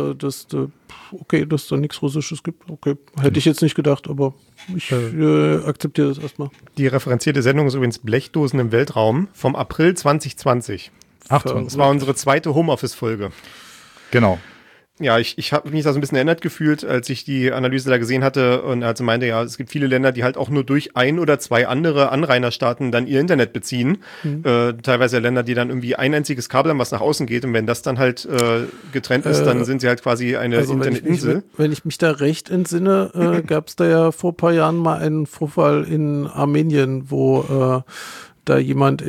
nichts Russisches gibt. Okay, hätte ich jetzt nicht gedacht, aber ich akzeptiere das erstmal. Die referenzierte Sendung ist übrigens Blechdosen im Weltraum vom April 2020. Das war unsere zweite Homeoffice-Folge. Genau. Ja, ich habe mich da so ein bisschen erinnert gefühlt, als ich die Analyse da gesehen hatte und also meinte, ja, es gibt viele Länder, die halt auch nur durch 1 oder 2 andere Anrainerstaaten dann ihr Internet beziehen. Teilweise Länder, die dann irgendwie ein einziges Kabel haben, was nach außen geht und wenn das dann halt getrennt ist, dann sind sie halt quasi eine Internetinsel. Wenn ich mich da recht entsinne, gab es da ja vor ein paar Jahren mal einen Vorfall in Armenien, wo da jemand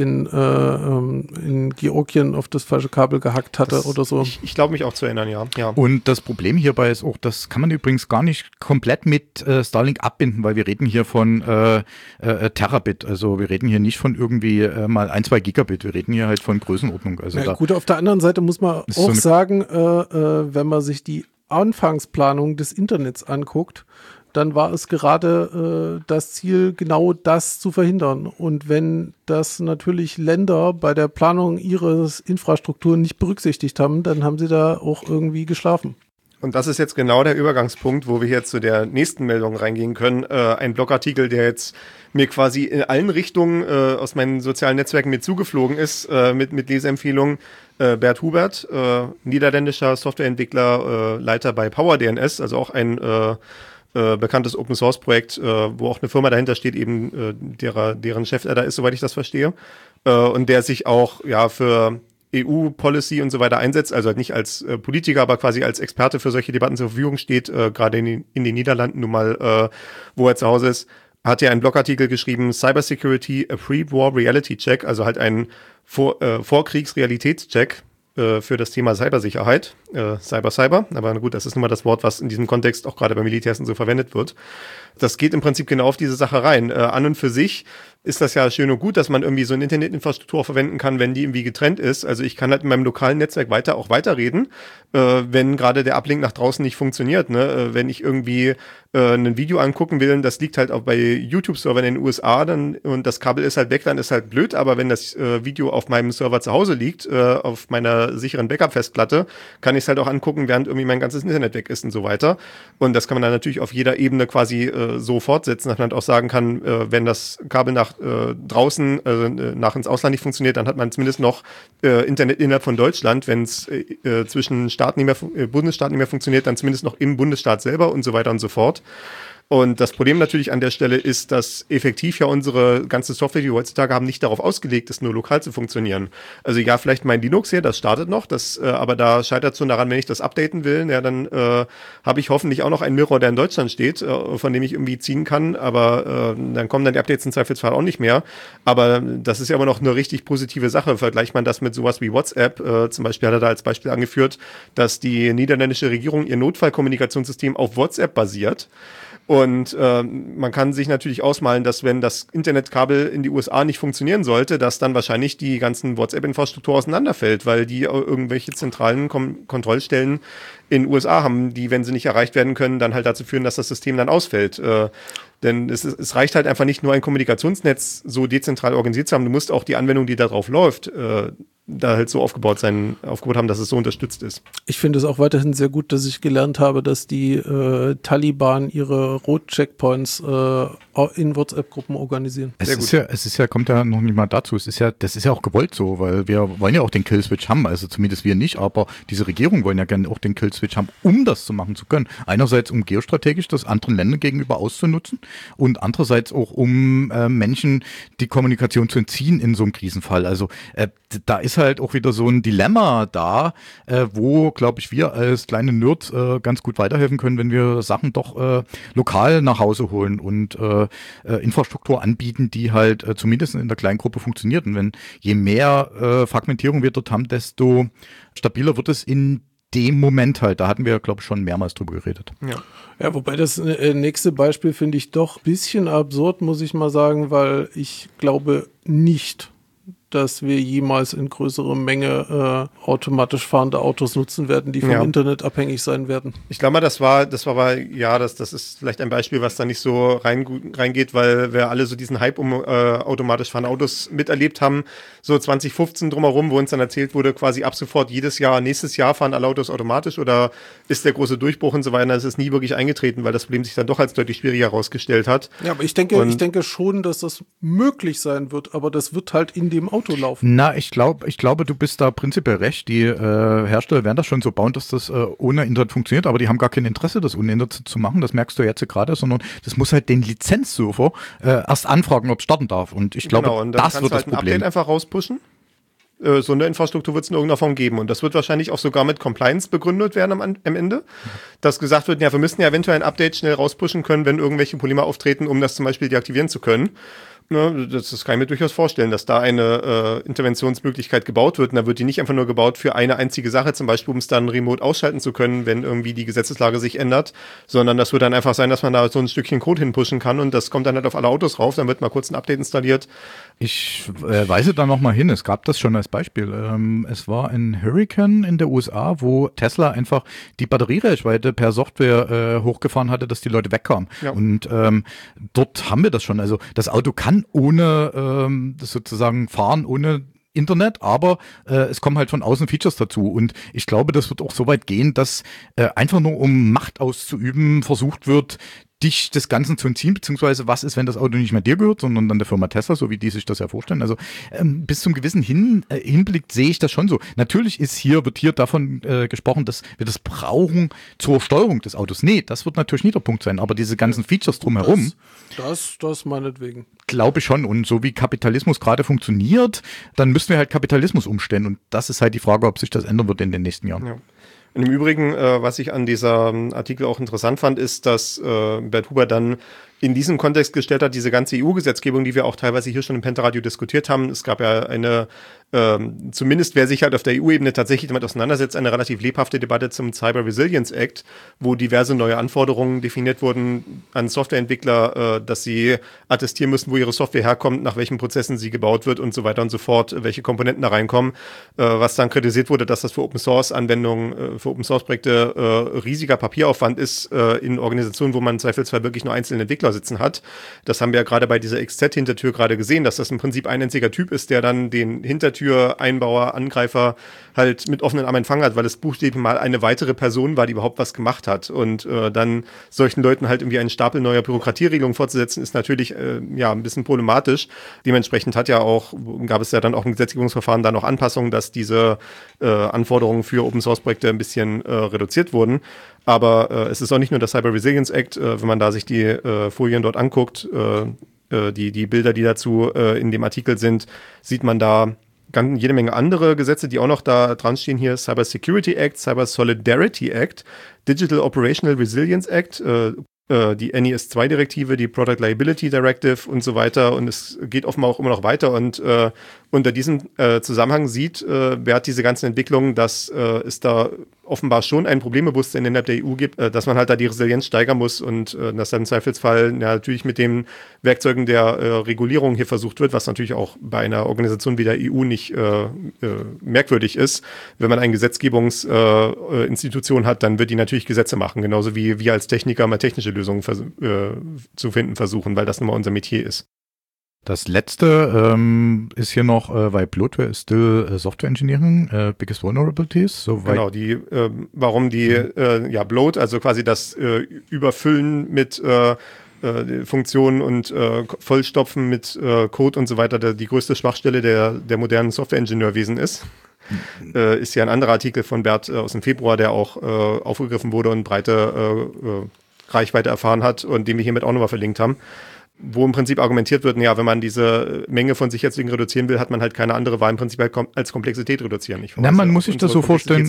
in Georgien auf das falsche Kabel gehackt hatte oder so. Ich glaube mich auch zu erinnern, ja. Und das Problem hierbei ist auch, das kann man übrigens gar nicht komplett mit Starlink abbinden, weil wir reden hier von Terabit. Also wir reden hier nicht von irgendwie mal 1-2 Gigabit. Wir reden hier halt von Größenordnung. Also ja, gut, auf der anderen Seite muss man auch sagen, wenn man sich die Anfangsplanung des Internets anguckt, dann war es gerade das Ziel, genau das zu verhindern. Und wenn das natürlich Länder bei der Planung ihres Infrastruktur nicht berücksichtigt haben, dann haben sie da auch irgendwie geschlafen. Und das ist jetzt genau der Übergangspunkt, wo wir hier zu der nächsten Meldung reingehen können. Ein Blogartikel, der jetzt mir quasi in allen Richtungen aus meinen sozialen Netzwerken mir zugeflogen ist, mit Leseempfehlungen. Bert Hubert, niederländischer Softwareentwickler, Leiter bei PowerDNS, also auch ein bekanntes Open-Source-Projekt, wo auch eine Firma dahinter steht, eben deren Chef er da ist, soweit ich das verstehe. Und der sich auch für EU-Policy und so weiter einsetzt, also halt nicht als Politiker, aber quasi als Experte für solche Debatten zur Verfügung steht, gerade in den Niederlanden nun mal, wo er zu Hause ist, hat ja einen Blogartikel geschrieben, Cybersecurity, a Pre-War Reality Check, also halt ein Vorkriegsrealitätscheck für das Thema Cybersicherheit, Cyber, aber gut, das ist nun mal das Wort, was in diesem Kontext auch gerade bei Militärs und so verwendet wird. Das geht im Prinzip genau auf diese Sache rein. An und für sich ist das ja schön und gut, dass man irgendwie so eine Internetinfrastruktur verwenden kann, wenn die irgendwie getrennt ist. Also ich kann halt in meinem lokalen Netzwerk weiterreden, wenn gerade der Uplink nach draußen nicht funktioniert. Ne? Wenn ich irgendwie ein Video angucken will, das liegt halt auch bei YouTube-Servern in den USA dann und das Kabel ist halt weg, dann ist halt blöd. Aber wenn das Video auf meinem Server zu Hause liegt, auf meiner sicheren Backup-Festplatte, kann ich es halt auch angucken, während irgendwie mein ganzes Internet weg ist und so weiter. Und das kann man dann natürlich auf jeder Ebene quasi so fortsetzen, dass man halt auch sagen kann, wenn das Kabel nach draußen, nach ins Ausland nicht funktioniert, dann hat man zumindest noch Internet innerhalb von Deutschland. Wenn es zwischen Bundesstaaten nicht mehr funktioniert, dann zumindest noch im Bundesstaat selber und so weiter und so fort. Und das Problem natürlich an der Stelle ist, dass effektiv ja unsere ganze Software, die wir heutzutage haben, nicht darauf ausgelegt ist, nur lokal zu funktionionieren. Also ja, vielleicht mein Linux hier, das startet noch, aber da scheitert es schon daran, wenn ich das updaten will, ja, dann habe ich hoffentlich auch noch einen Mirror, der in Deutschland steht, von dem ich irgendwie ziehen kann, aber dann kommen dann die Updates im Zweifelsfall auch nicht mehr. Aber das ist ja immer noch eine richtig positive Sache. Vergleicht man das mit sowas wie WhatsApp, zum Beispiel hat er da als Beispiel angeführt, dass die niederländische Regierung ihr Notfallkommunikationssystem auf WhatsApp basiert. Und man kann sich natürlich ausmalen, dass wenn das Internetkabel in die USA nicht funktionieren sollte, dass dann wahrscheinlich die ganzen WhatsApp-Infrastruktur auseinanderfällt, weil die irgendwelche zentralen Kontrollstellen in den USA haben, die, wenn sie nicht erreicht werden können, dann halt dazu führen, dass das System dann ausfällt. Denn es reicht halt einfach nicht nur ein Kommunikationsnetz so dezentral organisiert zu haben, du musst auch die Anwendung, die da drauf läuft, da halt so aufgebaut haben, dass es so unterstützt ist. Ich finde es auch weiterhin sehr gut, dass ich gelernt habe, dass die Taliban ihre Rot-Checkpoints in WhatsApp-Gruppen organisieren. Kommt ja noch nicht mal dazu. Das ist ja auch gewollt so, weil wir wollen ja auch den Killswitch haben, also zumindest wir nicht, aber diese Regierung wollen ja gerne auch den Killswitch haben, um das zu machen zu können. Einerseits, um geostrategisch das anderen Ländern gegenüber auszunutzen und andererseits auch, um Menschen die Kommunikation zu entziehen in so einem Krisenfall. Also da ist halt auch wieder so ein Dilemma da, wo, glaube ich, wir als kleine Nerds ganz gut weiterhelfen können, wenn wir Sachen doch lokal nach Hause holen und Infrastruktur anbieten, die halt zumindest in der Kleingruppe funktioniert. Und wenn je mehr Fragmentierung wir dort haben, desto stabiler wird es in dem Moment halt. Da hatten wir, glaube ich, schon mehrmals drüber geredet. Ja, wobei das nächste Beispiel finde ich doch ein bisschen absurd, muss ich mal sagen, weil ich glaube nicht, dass wir jemals in größerer Menge automatisch fahrende Autos nutzen werden, die vom Internet abhängig sein werden. Ich glaube mal, das ist vielleicht ein Beispiel, was da nicht so reingeht, weil wir alle so diesen Hype um automatisch fahrende Autos miterlebt haben, so 2015 drumherum, wo uns dann erzählt wurde, quasi ab sofort nächstes Jahr fahren alle Autos automatisch oder ist der große Durchbruch und so weiter, das ist nie wirklich eingetreten, weil das Problem sich dann doch als deutlich schwieriger herausgestellt hat. Ja, aber ich denke schon, dass das möglich sein wird, aber das wird halt in dem Auto laufen. Na, ich glaube, du bist da prinzipiell recht. Die Hersteller werden das schon so bauen, dass das ohne Internet funktioniert, aber die haben gar kein Interesse, das ohne Internet zu machen. Das merkst du jetzt gerade, sondern das muss halt den Lizenzserver erst anfragen, ob es starten darf. Und ich glaube, und das wird das halt ein Problem. Update einfach rauspushen. So eine Infrastruktur wird es in irgendeiner Form geben. Und das wird wahrscheinlich auch sogar mit Compliance begründet werden am Ende. Dass gesagt wird, ja, wir müssen ja eventuell ein Update schnell rauspushen können, wenn irgendwelche Probleme auftreten, um das zum Beispiel deaktivieren zu können. Ne, das kann ich mir durchaus vorstellen, dass da eine Interventionsmöglichkeit gebaut wird. Und da wird die nicht einfach nur gebaut für eine einzige Sache, zum Beispiel, um es dann remote ausschalten zu können, wenn irgendwie die Gesetzeslage sich ändert, sondern das wird dann einfach sein, dass man da so ein Stückchen Code hinpushen kann und das kommt dann halt auf alle Autos rauf. Dann wird mal kurz ein Update installiert. Ich weise da noch mal hin, es gab das schon als Beispiel. Es war ein Hurricane in der USA, wo Tesla einfach die Batteriereichweite per Software hochgefahren hatte, dass die Leute wegkamen. Ja. Und dort haben wir das schon. Also das Auto kann ohne sozusagen fahren, ohne Internet, aber es kommen halt von außen Features dazu und ich glaube, das wird auch so weit gehen, dass einfach nur um Macht auszuüben versucht wird, dich des Ganzen zu entziehen, beziehungsweise was ist, wenn das Auto nicht mehr dir gehört, sondern dann der Firma Tesla, so wie die sich das ja vorstellen. Also bis zum gewissen Hinblick sehe ich das schon so. Natürlich wird hier davon gesprochen, dass wir das brauchen zur Steuerung des Autos. Nee, das wird natürlich nicht der Punkt sein, aber diese ganzen Features drumherum. Das meinetwegen. Glaube ich schon. Und so wie Kapitalismus gerade funktioniert, dann müssen wir halt Kapitalismus umstellen. Und das ist halt die Frage, ob sich das ändern wird in den nächsten Jahren. Ja. Und im Übrigen, was ich an dieser Artikel auch interessant fand, ist, dass Bert Huber dann in diesem Kontext gestellt hat, diese ganze EU-Gesetzgebung, die wir auch teilweise hier schon im Pentaradio diskutiert haben. Es gab ja eine, zumindest wer sich halt auf der EU-Ebene tatsächlich damit auseinandersetzt, eine relativ lebhafte Debatte zum Cyber Resilience Act, wo diverse neue Anforderungen definiert wurden an Softwareentwickler, dass sie attestieren müssen, wo ihre Software herkommt, nach welchen Prozessen sie gebaut wird und so weiter und so fort, welche Komponenten da reinkommen. Was dann kritisiert wurde, dass das für Open-Source-Anwendungen, für Open-Source-Projekte riesiger Papieraufwand ist in Organisationen, wo man im Zweifelsfall wirklich nur einzelne Entwickler sitzen hat. Das haben wir ja gerade bei dieser XZ-Hintertür gerade gesehen, dass das im Prinzip ein einziger Typ ist, der dann den Hintertür-Einbauer, Angreifer halt mit offenen Armen empfangen hat, weil es buchstäblich mal eine weitere Person war, die überhaupt was gemacht hat. Und dann solchen Leuten halt irgendwie einen Stapel neuer Bürokratieregelungen fortzusetzen, ist natürlich ein bisschen problematisch. Dementsprechend gab es ja dann auch im Gesetzgebungsverfahren dann auch Anpassungen, dass diese Anforderungen für Open-Source-Projekte ein bisschen reduziert wurden. Aber es ist auch nicht nur der Cyber Resilience Act, wenn man da sich die Folien dort anguckt, die Bilder, die dazu in dem Artikel sind, sieht man da jede Menge andere Gesetze, die auch noch da dran stehen hier. Cyber Security Act, Cyber Solidarity Act, Digital Operational Resilience Act, die NIS2-Direktive, die Product Liability Directive und so weiter. Und es geht offenbar auch immer noch weiter. Und unter diesem Zusammenhang sieht Bert diese ganzen Entwicklungen, dass es da offenbar schon ein Problembewusstsein innerhalb der EU gibt, dass man halt da die Resilienz steigern muss und dass dann im Zweifelsfall natürlich mit den Werkzeugen der Regulierung hier versucht wird, was natürlich auch bei einer Organisation wie der EU nicht merkwürdig ist. Wenn man eine Gesetzgebungsinstitution hat, dann wird die natürlich Gesetze machen, genauso wie wir als Techniker mal technische Lösungen zu finden versuchen, weil das nun mal unser Metier ist. Das letzte ist hier noch, weil Bloatware ist still Software Engineering, biggest vulnerabilities. So genau, warum die Bloat, also quasi das Überfüllen mit Funktionen und Vollstopfen mit Code und so weiter, die größte Schwachstelle der modernen Software-Ingenieurwesen ist. Ist ja ein anderer Artikel von Bert aus dem Februar, der auch aufgegriffen wurde und breite Reichweite erfahren hat und den wir hiermit auch nochmal verlinkt haben. Wo im Prinzip argumentiert wird, wenn man diese Menge von Sicherheitslücken reduzieren will, hat man halt keine andere Wahl, im Prinzip halt als Komplexität reduzieren. Man muss sich das so vorstellen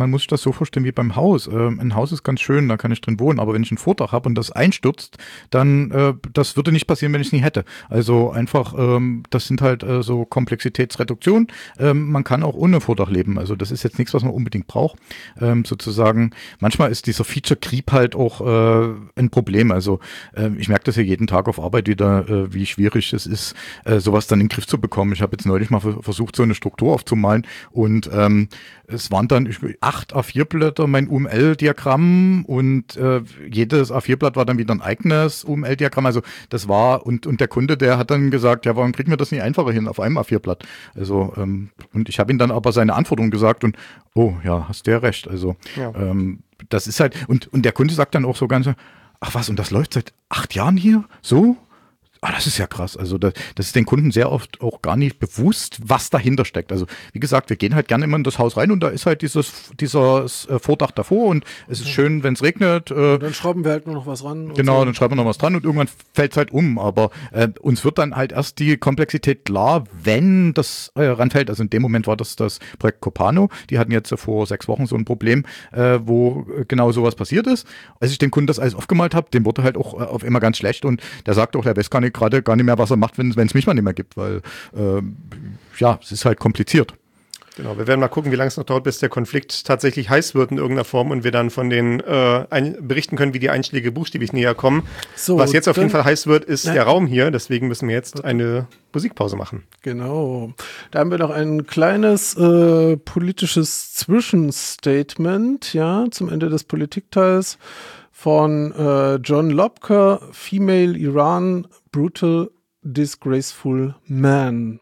wie beim Haus. Ein Haus ist ganz schön, da kann ich drin wohnen, aber wenn ich ein Vordach habe und das einstürzt, dann das würde nicht passieren, wenn ich es nie hätte. Also einfach, das sind halt so Komplexitätsreduktionen. Man kann auch ohne Vordach leben. Also das ist jetzt nichts, was man unbedingt braucht. Sozusagen, manchmal ist dieser Feature-Creep halt auch ein Problem. Also ich merke das ja jeden Tag auf Arbeit wieder, wie schwierig es ist, sowas dann in den Griff zu bekommen. Ich habe jetzt neulich mal versucht, so eine Struktur aufzumalen und es waren dann 8 A4-Blätter mein UML-Diagramm und jedes A4-Blatt war dann wieder ein eigenes UML-Diagramm. Also das war, und der Kunde, der hat dann gesagt, ja, warum kriegen wir das nicht einfacher hin auf einem A4-Blatt? Also und ich habe ihm dann aber seine Anforderungen gesagt und oh ja, hast du ja recht. Also ja. Das ist halt, und der Kunde sagt dann auch so ganz, ach was, und das läuft seit 8 Jahren hier? So? Ah, das ist ja krass. Also das ist den Kunden sehr oft auch gar nicht bewusst, was dahinter steckt. Also wie gesagt, wir gehen halt gerne immer in das Haus rein und da ist halt dieses Vordach davor und es ist schön, wenn es regnet. Dann schrauben wir halt nur noch was ran. Genau, dann schreiben wir noch was dran und irgendwann fällt es halt um. Aber uns wird dann halt erst die Komplexität klar, wenn das ranfällt. Also in dem Moment war das Projekt Copano. Die hatten jetzt vor 6 Wochen so ein Problem, wo genau sowas passiert ist. Als ich dem Kunden das alles aufgemalt habe, dem wurde halt auch auf immer ganz schlecht und der sagte auch, der weiß gar nicht, gerade gar nicht mehr, was er macht, wenn es mich mal nicht mehr gibt, weil es ist halt kompliziert. Genau, wir werden mal gucken, wie lange es noch dauert, bis der Konflikt tatsächlich heiß wird in irgendeiner Form und wir dann von den berichten können, wie die Einschläge buchstäblich näher kommen. So, was jetzt auf jeden Fall heiß wird, ist der Raum hier. Deswegen müssen wir jetzt eine Musikpause machen. Genau. Da haben wir noch ein kleines politisches Zwischenstatement, zum Ende des Politikteils von John Lobker, Female Iran, Brutal, Disgraceful Man.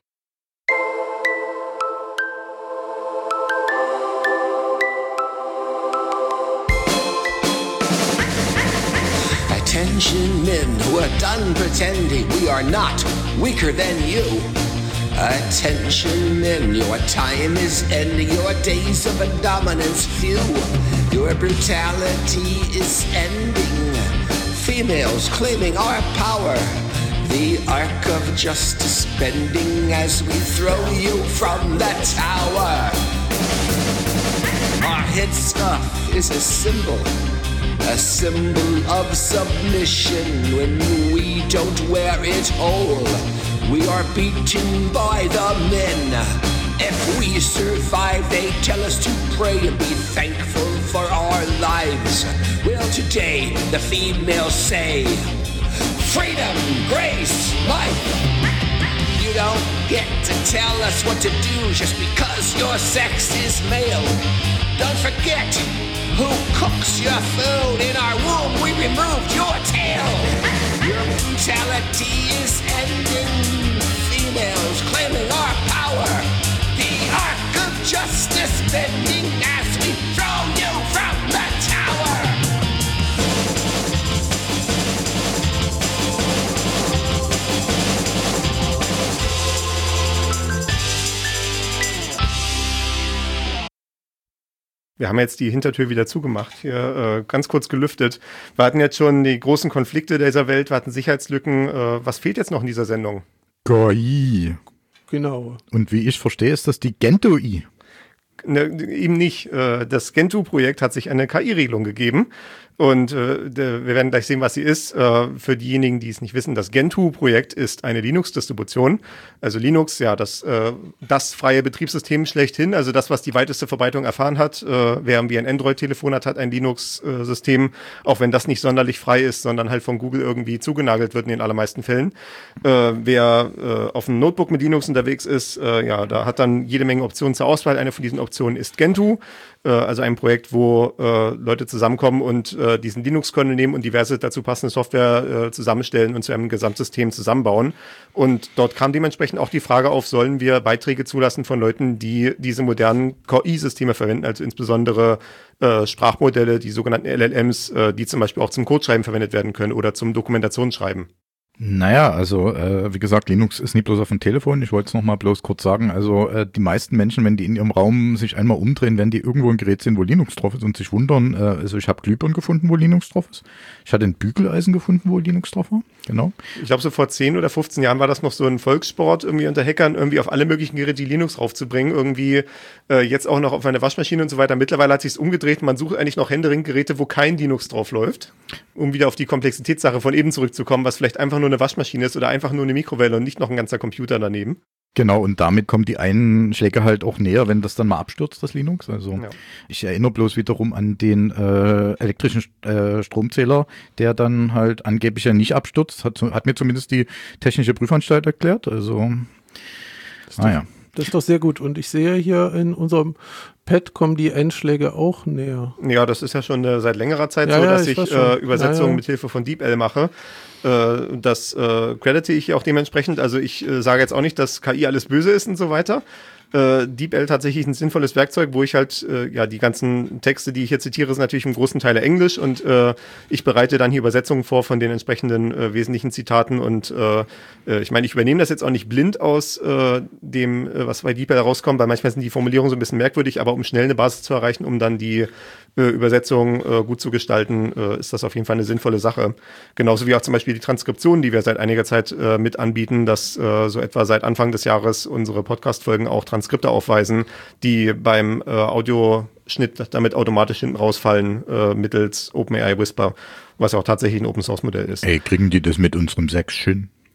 Attention men who are done pretending we are not weaker than you. Attention men, your time is ending, your days of dominance few. Your brutality is ending, females claiming our power. The arc of justice bending as we throw you from the tower. Our headscarf is a symbol of submission. When we don't wear it whole, we are beaten by the men. If we survive, they tell us to pray and be thankful for our lives. Well, today the females say, freedom, grace, life. You don't get to tell us what to do just because your sex is male. Don't forget who cooks your food. In our womb we removed your tail. Your brutality is ending, females claiming our power. The arc of justice bending as we throw you from the tower. Wir haben jetzt die Hintertür wieder zugemacht, hier ganz kurz gelüftet. Wir hatten jetzt schon die großen Konflikte dieser Welt, wir hatten Sicherheitslücken. Was fehlt jetzt noch in dieser Sendung? KI. Genau. Und wie ich verstehe, ist das die Gentoo-I. Ne, eben nicht. Das Gentoo-Projekt hat sich eine KI-Regelung gegeben. Und wir werden gleich sehen, was sie ist. Für diejenigen, die es nicht wissen, das Gentoo-Projekt ist eine Linux-Distribution. Also Linux, ja, das freie Betriebssystem schlechthin. Also das, was die weiteste Verbreitung erfahren hat. Wer irgendwie ein Android-Telefon hat ein Linux-System. Auch wenn das nicht sonderlich frei ist, sondern halt von Google irgendwie zugenagelt wird in den allermeisten Fällen. Wer auf einem Notebook mit Linux unterwegs ist, da hat dann jede Menge Optionen zur Auswahl. Eine von diesen Optionen ist Gentoo. Also ein Projekt, wo Leute zusammenkommen und diesen Linux-Kernel nehmen und diverse dazu passende Software zusammenstellen und zu einem Gesamtsystem zusammenbauen. Und dort kam dementsprechend auch die Frage auf, sollen wir Beiträge zulassen von Leuten, die diese modernen KI-Systeme verwenden, also insbesondere Sprachmodelle, die sogenannten LLMs, die zum Beispiel auch zum Codeschreiben verwendet werden können oder zum Dokumentationsschreiben. Naja, also wie gesagt, Linux ist nicht bloß auf dem Telefon. Ich wollte es nochmal bloß kurz sagen. Also die meisten Menschen, wenn die in ihrem Raum sich einmal umdrehen, wenn die irgendwo ein Gerät sehen, wo Linux drauf ist und sich wundern, also ich habe Glühbirnen gefunden, wo Linux drauf ist. Ich hatte ein Bügeleisen gefunden, wo Linux drauf war. Genau. Ich glaube, so vor 10 oder 15 Jahren war das noch so ein Volkssport, irgendwie unter Hackern, irgendwie auf alle möglichen Geräte die Linux raufzubringen. Irgendwie jetzt auch noch auf eine Waschmaschine und so weiter. Mittlerweile hat sich's umgedreht. Man sucht eigentlich noch händeringend Geräte, wo kein Linux drauf läuft. Um wieder auf die Komplexitätssache von eben zurückzukommen, was vielleicht einfach nur eine Waschmaschine ist oder einfach nur eine Mikrowelle und nicht noch ein ganzer Computer daneben. Genau, und damit kommen die Einschläge halt auch näher, wenn das dann mal abstürzt, das Linux. Also ja. Ich erinnere bloß wiederum an den elektrischen Stromzähler, der dann halt angeblich ja nicht abstürzt, hat mir zumindest die Technische Prüfanstalt erklärt. Also, Das ist doch sehr gut. Und ich sehe hier in unserem Pad kommen die Einschläge auch näher. Ja, das ist ja schon seit längerer Zeit so, dass ich Übersetzungen mit Hilfe von DeepL mache. Das credite ich auch dementsprechend. Also ich sage jetzt auch nicht, dass KI alles böse ist und so weiter. DeepL tatsächlich ein sinnvolles Werkzeug, wo ich halt, die ganzen Texte, die ich hier zitiere, sind natürlich im großen Teil Englisch und ich bereite dann hier Übersetzungen vor von den entsprechenden wesentlichen Zitaten und ich meine, ich übernehme das jetzt auch nicht blind aus dem, was bei DeepL rauskommt, weil manchmal sind die Formulierungen so ein bisschen merkwürdig, aber um schnell eine Basis zu erreichen, um dann die Übersetzung gut zu gestalten, ist das auf jeden Fall eine sinnvolle Sache. Genauso wie auch zum Beispiel die Transkription, die wir seit einiger Zeit mit anbieten, dass so etwa seit Anfang des Jahres unsere Podcast-Folgen auch Transkripte aufweisen, die beim Audioschnitt damit automatisch hinten rausfallen, mittels OpenAI Whisper, was ja auch tatsächlich ein Open-Source-Modell ist. Ey, kriegen die das mit unserem Säckchen?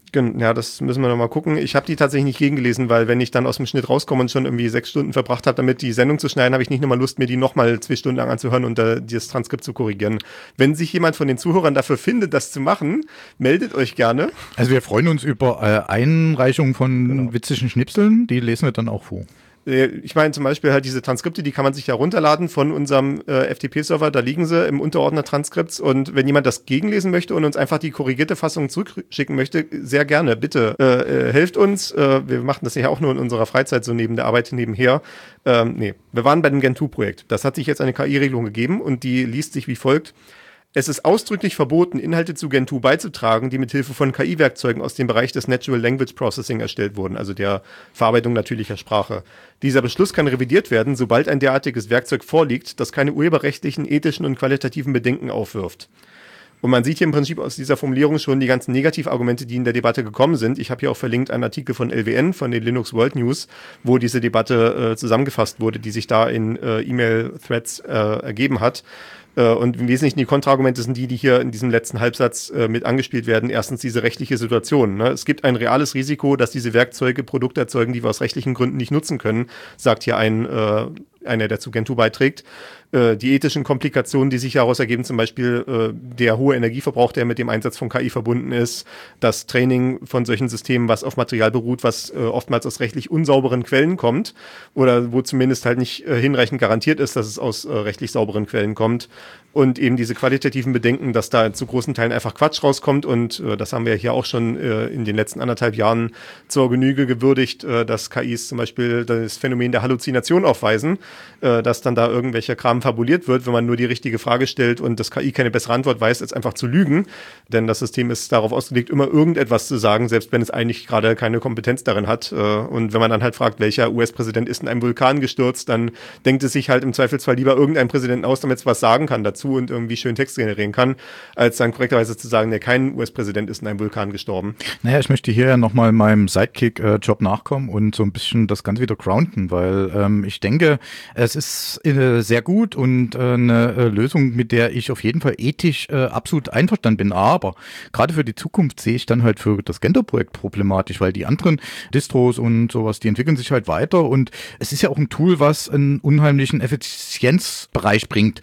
Ja, das müssen wir noch mal gucken. Ich habe die tatsächlich nicht gegengelesen, weil wenn ich dann aus dem Schnitt rauskomme und schon irgendwie 6 Stunden verbracht habe, damit die Sendung zu schneiden, habe ich nicht nochmal Lust, mir die nochmal 2 Stunden lang anzuhören und das Transkript zu korrigieren. Wenn sich jemand von den Zuhörern dafür findet, das zu machen, meldet euch gerne. Also wir freuen uns über Einreichungen von witzigen Schnipseln, die lesen wir dann auch vor. Ich meine zum Beispiel halt diese Transkripte, die kann man sich ja runterladen von unserem FTP-Server, da liegen sie im Unterordner Transkripts und wenn jemand das gegenlesen möchte und uns einfach die korrigierte Fassung zurückschicken möchte, sehr gerne, bitte, helft uns, wir machen das ja auch nur in unserer Freizeit, so neben der Arbeit nebenher. Wir waren bei dem Gentoo-Projekt, das hat sich jetzt eine KI-Regelung gegeben und die liest sich wie folgt: Es ist ausdrücklich verboten, Inhalte zu Gentoo beizutragen, die mit Hilfe von KI-Werkzeugen aus dem Bereich des Natural Language Processing erstellt wurden, also der Verarbeitung natürlicher Sprache. Dieser Beschluss kann revidiert werden, sobald ein derartiges Werkzeug vorliegt, das keine urheberrechtlichen, ethischen und qualitativen Bedenken aufwirft. Und man sieht hier im Prinzip aus dieser Formulierung schon die ganzen Negativargumente, die in der Debatte gekommen sind. Ich habe hier auch verlinkt einen Artikel von LWN, von den Linux World News, wo diese Debatte zusammengefasst wurde, die sich da in E-Mail-Threads ergeben hat. Und im Wesentlichen die Kontraargumente sind die hier in diesem letzten Halbsatz mit angespielt werden. Erstens diese rechtliche Situation. Ne? Es gibt ein reales Risiko, dass diese Werkzeuge Produkte erzeugen, die wir aus rechtlichen Gründen nicht nutzen können, sagt hier einer, der zu Gentoo beiträgt. Die ethischen Komplikationen, die sich daraus ergeben, zum Beispiel der hohe Energieverbrauch, der mit dem Einsatz von KI verbunden ist, das Training von solchen Systemen, was auf Material beruht, was oftmals aus rechtlich unsauberen Quellen kommt oder wo zumindest halt nicht hinreichend garantiert ist, dass es aus rechtlich sauberen Quellen kommt. Und eben diese qualitativen Bedenken, dass da zu großen Teilen einfach Quatsch rauskommt. Und das haben wir hier auch schon in den letzten 1,5 Jahren zur Genüge gewürdigt, dass KIs zum Beispiel das Phänomen der Halluzination aufweisen, dass dann da irgendwelcher Kram fabuliert wird, wenn man nur die richtige Frage stellt und das KI keine bessere Antwort weiß, als einfach zu lügen. Denn das System ist darauf ausgelegt, immer irgendetwas zu sagen, selbst wenn es eigentlich gerade keine Kompetenz darin hat. Und wenn man dann halt fragt, welcher US-Präsident ist in einem Vulkan gestürzt, dann denkt es sich halt im Zweifelsfall lieber irgendeinen Präsidenten aus, damit es was sagen kann dazu und irgendwie schön Text generieren kann, als dann korrekterweise zu sagen, kein US-Präsident ist in einem Vulkan gestorben. Naja, ich möchte hier ja nochmal meinem Sidekick-Job nachkommen und so ein bisschen das Ganze wieder grounden, weil ich denke, es ist sehr gut und eine Lösung, mit der ich auf jeden Fall ethisch absolut einverstanden bin, aber gerade für die Zukunft sehe ich dann halt für das Gentoo-Projekt problematisch, weil die anderen Distros und sowas, die entwickeln sich halt weiter und es ist ja auch ein Tool, was einen unheimlichen Effizienzbereich bringt.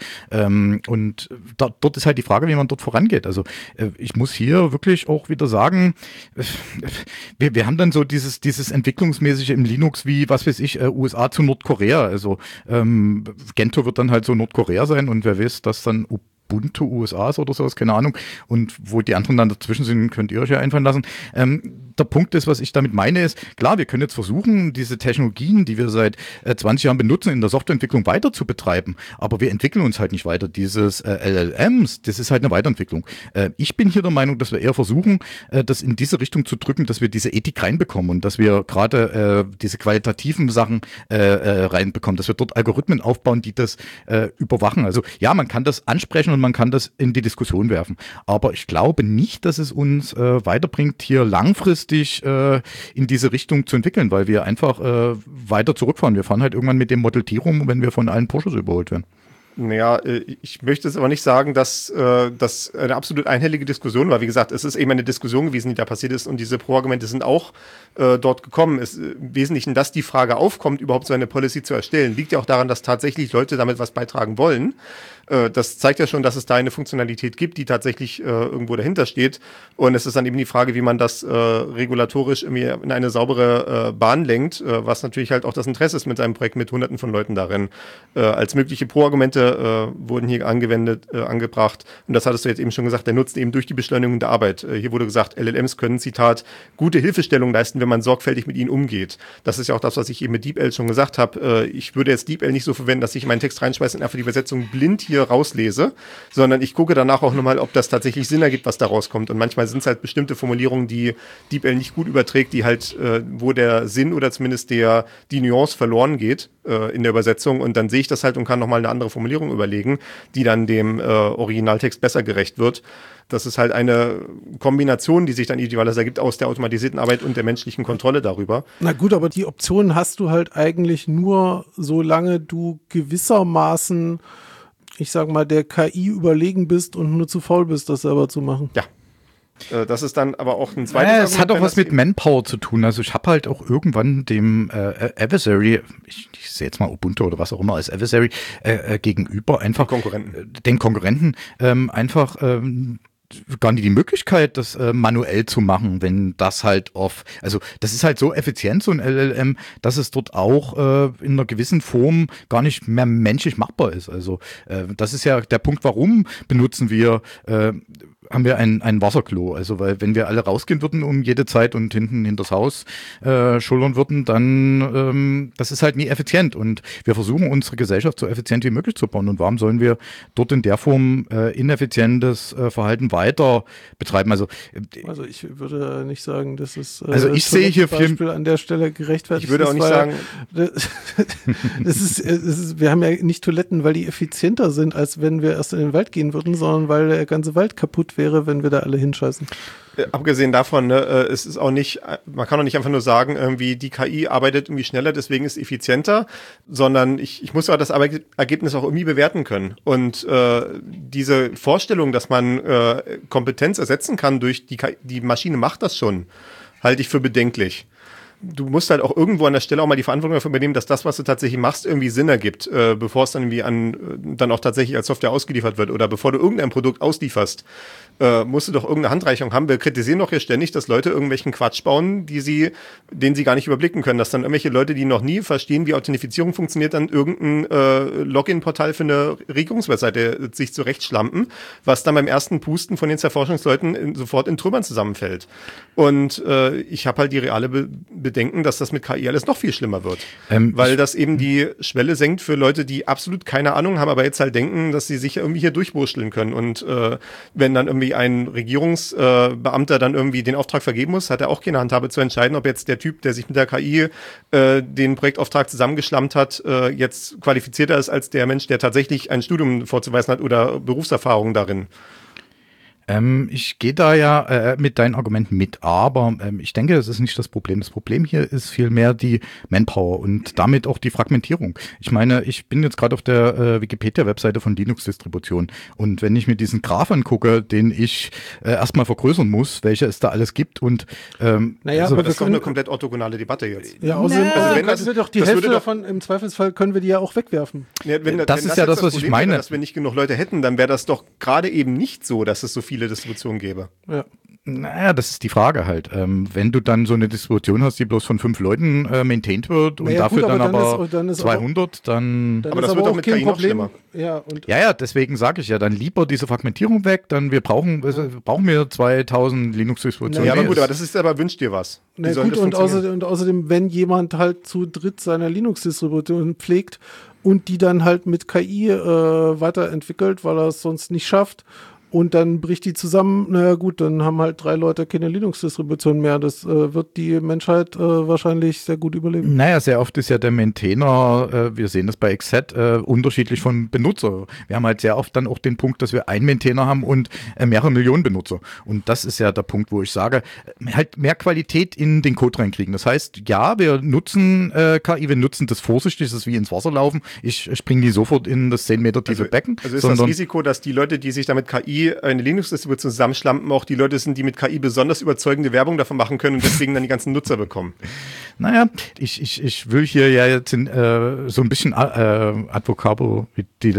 Und dort ist halt die Frage, wie man dort vorangeht. Also ich muss hier wirklich auch wieder sagen, wir haben dann so dieses Entwicklungsmäßige im Linux wie, was weiß ich, USA zu Nordkorea. Also Gentoo wird dann halt so Nordkorea sein und wer weiß, dass dann Ubuntu USA ist oder sowas, keine Ahnung. Und wo die anderen dann dazwischen sind, könnt ihr euch ja einfallen lassen. Der Punkt ist, was ich damit meine, ist, klar, wir können jetzt versuchen, diese Technologien, die wir seit 20 Jahren benutzen, in der Softwareentwicklung weiter zu betreiben, aber wir entwickeln uns halt nicht weiter. Dieses LLMs, das ist halt eine Weiterentwicklung. Ich bin hier der Meinung, dass wir eher versuchen, das in diese Richtung zu drücken, dass wir diese Ethik reinbekommen und dass wir gerade diese qualitativen Sachen reinbekommen, dass wir dort Algorithmen aufbauen, die das überwachen. Also ja, man kann das ansprechen und man kann das in die Diskussion werfen, aber ich glaube nicht, dass es uns weiterbringt, hier langfristig in diese Richtung zu entwickeln, weil wir einfach weiter zurückfahren. Wir fahren halt irgendwann mit dem Model T rum, wenn wir von allen Porsches überholt werden. Naja, ich möchte es aber nicht sagen, dass das eine absolut einhellige Diskussion war. Wie gesagt, es ist eben eine Diskussion gewesen, die da passiert ist und diese Pro-Argumente sind auch dort gekommen. Im Wesentlichen, dass die Frage aufkommt, überhaupt so eine Policy zu erstellen, liegt ja auch daran, dass tatsächlich Leute damit was beitragen wollen. Das zeigt ja schon, dass es da eine Funktionalität gibt, die tatsächlich irgendwo dahinter steht. Und es ist dann eben die Frage, wie man das regulatorisch irgendwie in eine saubere Bahn lenkt, was natürlich halt auch das Interesse ist mit einem Projekt mit Hunderten von Leuten darin. Als mögliche Pro-Argumente wurden hier angebracht. Und das hattest du jetzt eben schon gesagt, der Nutzen eben durch die Beschleunigung der Arbeit. Hier wurde gesagt, LLMs können, Zitat, gute Hilfestellung leisten, wenn man sorgfältig mit ihnen umgeht. Das ist ja auch das, was ich eben mit DeepL schon gesagt habe. Ich würde jetzt DeepL nicht so verwenden, dass ich meinen Text reinschmeiße und einfach die Übersetzung blind hier rauslese, sondern ich gucke danach auch nochmal, ob das tatsächlich Sinn ergibt, was da rauskommt. Und manchmal sind es halt bestimmte Formulierungen, die DeepL nicht gut überträgt, die halt, wo der Sinn oder zumindest die Nuance verloren geht in der Übersetzung. Und dann sehe ich das halt und kann nochmal eine andere Formulierung überlegen, die dann dem Originaltext besser gerecht wird. Das ist halt eine Kombination, die sich dann idealerweise ergibt aus der automatisierten Arbeit und der menschlichen Kontrolle darüber. Na gut, aber die Option hast du halt eigentlich nur, solange du gewissermaßen, ich sag mal, der KI überlegen bist und nur zu faul bist, das selber zu machen. Ja. Das ist dann aber auch ein zweites Argument. Es hat auch was mit Manpower zu tun. Also ich habe halt auch irgendwann dem Adversary, ich sehe jetzt mal Ubuntu oder was auch immer als Adversary, gegenüber einfach den Konkurrenten einfach gar nicht die Möglichkeit, das manuell zu machen, wenn das halt also das ist halt so effizient, so ein LLM, dass es dort auch in einer gewissen Form gar nicht mehr menschlich machbar ist. Also das ist ja der Punkt, warum haben wir ein Wasserklo. Also weil wenn wir alle rausgehen würden um jede Zeit und hinten hinters Haus schullern würden, dann das ist halt nie effizient und wir versuchen unsere Gesellschaft so effizient wie möglich zu bauen. Und warum sollen wir dort in der Form ineffizientes Verhalten weiter betreiben? Also ich würde nicht sagen, dass es also ich sehe hier Beispiel an der Stelle gerechtfertigt ist. Ich würde auch nicht sagen, wir haben ja nicht Toiletten, weil die effizienter sind, als wenn wir erst in den Wald gehen würden, sondern weil der ganze Wald kaputt wäre, wenn wir da alle hinscheißen. Abgesehen davon, es ist auch nicht, man kann auch nicht einfach nur sagen, irgendwie die KI arbeitet irgendwie schneller, deswegen ist es effizienter, sondern ich muss ja das Ergebnis auch irgendwie bewerten können. Und diese Vorstellung, dass man Kompetenz ersetzen kann durch die KI, die Maschine macht das schon, halte ich für bedenklich. Du musst halt auch irgendwo an der Stelle auch mal die Verantwortung dafür übernehmen, dass das, was du tatsächlich machst, irgendwie Sinn ergibt, bevor es dann irgendwie dann auch tatsächlich als Software ausgeliefert wird oder bevor du irgendein Produkt auslieferst, musst du doch irgendeine Handreichung haben. Wir kritisieren doch hier ständig, dass Leute irgendwelchen Quatsch bauen, den sie gar nicht überblicken können, dass dann irgendwelche Leute, die noch nie verstehen, wie Authentifizierung funktioniert, dann irgendein Login-Portal für eine Regierungswebseite sich zurechtschlampen, was dann beim ersten Pusten von den Zerforschungsleuten sofort in Trümmern zusammenfällt. Und ich habe halt die reale Bedenken, dass das mit KI alles noch viel schlimmer wird. Weil das eben die Schwelle senkt für Leute, die absolut keine Ahnung haben, aber jetzt halt denken, dass sie sich irgendwie hier durchwurschteln können. Und wenn dann irgendwie ein Regierungsbeamter dann irgendwie den Auftrag vergeben muss, hat er auch keine Handhabe zu entscheiden, ob jetzt der Typ, der sich mit der KI den Projektauftrag zusammengeschlammt hat, jetzt qualifizierter ist als der Mensch, der tatsächlich ein Studium vorzuweisen hat oder Berufserfahrung darin. Ich gehe da ja mit deinen Argumenten mit, aber ich denke, das ist nicht das Problem. Das Problem hier ist vielmehr die Manpower und damit auch die Fragmentierung. Ich meine, ich bin jetzt gerade auf der Wikipedia-Webseite von Linux-Distributionen und wenn ich mir diesen Graph angucke, den ich erstmal vergrößern muss, welche es da alles gibt und naja, aber das ist doch eine komplett orthogonale Debatte jetzt. Ja, außerdem können wir doch die Hälfte davon, im Zweifelsfall können wir die ja auch wegwerfen. Ja, das ist ja das, was ich meine. Wäre, dass wir nicht genug Leute hätten, dann wäre das doch gerade eben nicht so, dass es so viele Distributionen gäbe. Ja. Naja, das ist die Frage halt. Wenn du dann so eine Distribution hast, die bloß von 5 Leuten maintained wird und dafür gut, dann aber 200, dann aber das wird doch mit KI noch schlimmer. Ja, deswegen sage ich ja, dann lieber diese Fragmentierung weg, dann brauchen wir 2000 Linux-Distributionen. Ja, aber gut, aber das ist aber, wünscht dir was. Na gut, und außerdem, wenn jemand halt zu dritt seine Linux-Distribution pflegt und die dann halt mit KI weiterentwickelt, weil er es sonst nicht schafft, und dann bricht die zusammen, naja gut, dann haben halt 3 Leute keine Linux-Distribution mehr. Das wird die Menschheit wahrscheinlich sehr gut überleben. Naja, sehr oft ist ja der Maintainer, wir sehen das bei XZ, unterschiedlich von Benutzer. Wir haben halt sehr oft dann auch den Punkt, dass wir einen Maintainer haben und mehrere Millionen Benutzer. Und das ist ja der Punkt, wo ich sage, halt mehr Qualität in den Code reinkriegen. Das heißt, ja, wir nutzen KI, wir nutzen das vorsichtig, das ist wie ins Wasser laufen. Ich springe die sofort in das 10 Meter tiefe Becken. Also ist das Risiko, dass die Leute, die sich damit KI eine Linux-Distribution zusammenschlampen, auch die Leute sind, die mit KI besonders überzeugende Werbung davon machen können und deswegen dann die ganzen Nutzer bekommen. Naja, ich will hier ja jetzt so ein bisschen Advocatus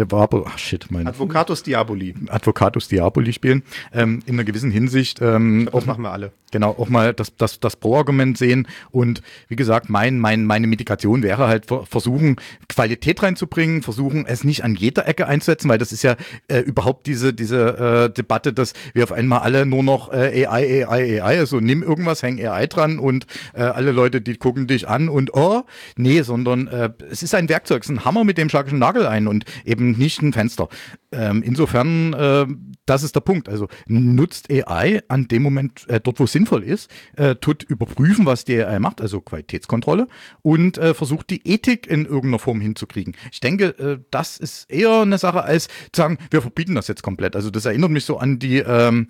Diaboli spielen, in einer gewissen Hinsicht. Das machen wir alle. Genau, auch mal das Pro-Argument sehen und wie gesagt, meine Mitigation wäre halt versuchen, Qualität reinzubringen, versuchen, es nicht an jeder Ecke einzusetzen, weil das ist ja überhaupt diese Debatte, dass wir auf einmal alle nur noch AI, also nimm irgendwas, häng AI dran und alle Leute, die gucken dich an und sondern es ist ein Werkzeug, es ist ein Hammer, mit dem schlage ich einen Nagel ein und eben nicht ein Fenster. Insofern, das ist der Punkt. Also nutzt AI an dem Moment, dort wo es sinnvoll ist, tut überprüfen, was die AI macht, also Qualitätskontrolle und versucht die Ethik in irgendeiner Form hinzukriegen. Ich denke, das ist eher eine Sache als zu sagen, wir verbieten das jetzt komplett. Also das erinnert mich so an die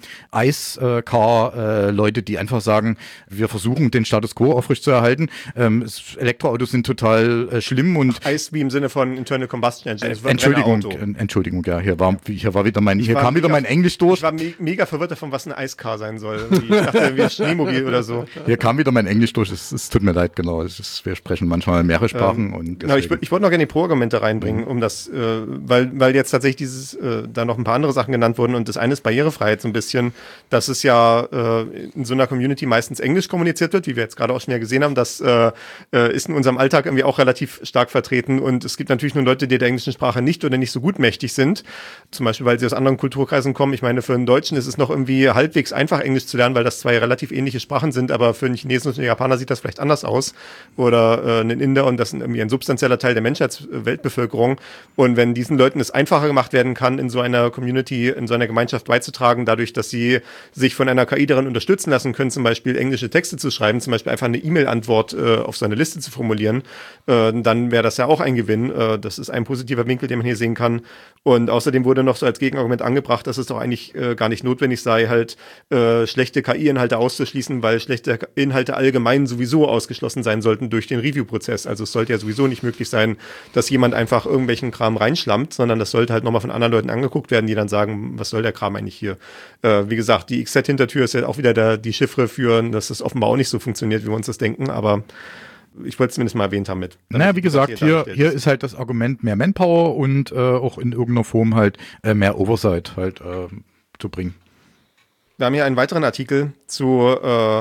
Ice-Car-Leute, die einfach sagen, wir versuchen den Status Quo aufrechtzuerhalten. Elektroautos sind total schlimm und Ice wie im Sinne von Internal Combustion Engine. Entschuldigung, ja, hier kam wieder mein Englisch durch. Ich war mega verwirrt davon, was ein Ice-Car sein soll. Ich dachte, wie ein Schneemobil oder so. Hier kam wieder mein Englisch durch. Es tut mir leid, genau. Wir sprechen manchmal mehrere Sprachen. Und genau, ich wollte noch gerne die Pro-Argumente reinbringen, um das, weil jetzt tatsächlich da noch ein paar andere Sachen genannt wurden. Und das eine ist Barrierefreiheit so ein bisschen, dass es ja in so einer Community meistens Englisch kommuniziert wird, wie wir jetzt gerade auch schon ja gesehen haben. Das ist in unserem Alltag irgendwie auch relativ stark vertreten. Und es gibt natürlich nur Leute, die der englischen Sprache nicht oder nicht so gut mächtig sind. Zum Beispiel, weil sie aus anderen Kulturkreisen kommen. Ich meine, für einen Deutschen ist es noch irgendwie halbwegs einfach, Englisch zu lernen, weil das zwei relativ ähnliche Sprachen sind. Aber für einen Chinesen und einen Japaner sieht das vielleicht anders aus. Oder einen Inder, und das ist irgendwie ein substanzieller Teil der Weltbevölkerung. Und wenn diesen Leuten es einfacher gemacht werden kann, in so einer Community, in so einer Gemeinschaft beizutragen, dadurch, dass sie sich von einer KI darin unterstützen lassen können, zum Beispiel englische Texte zu schreiben, zum Beispiel einfach eine E-Mail-Antwort auf so eine Liste zu formulieren, dann wäre das ja auch ein Gewinn. Das ist ein positiver Winkel, den man hier sehen kann. Und außerdem wurde noch so als Gegenargument angebracht, dass es doch eigentlich gar nicht notwendig sei, halt schlechte KI-Inhalte auszuschließen, weil schlechte Inhalte allgemein sowieso ausgeschlossen sein sollten durch den Review-Prozess. Also es sollte ja sowieso nicht möglich sein, dass jemand einfach irgendwelchen Kram reinschlammt, sondern das sollte halt nochmal von anderen Leuten angeguckt werden, die dann sagen, was soll der Kram eigentlich hier? Wie gesagt, die XZ-Hintertür ist ja auch wieder die Chiffre für, dass es offenbar auch nicht so funktioniert, wie wir uns das denken, aber ich wollte es zumindest mal erwähnt haben mit. Naja, wie gesagt, hier ist halt das Argument mehr Manpower und auch in irgendeiner Form halt mehr Oversight halt zu bringen. Wir haben hier einen weiteren Artikel zu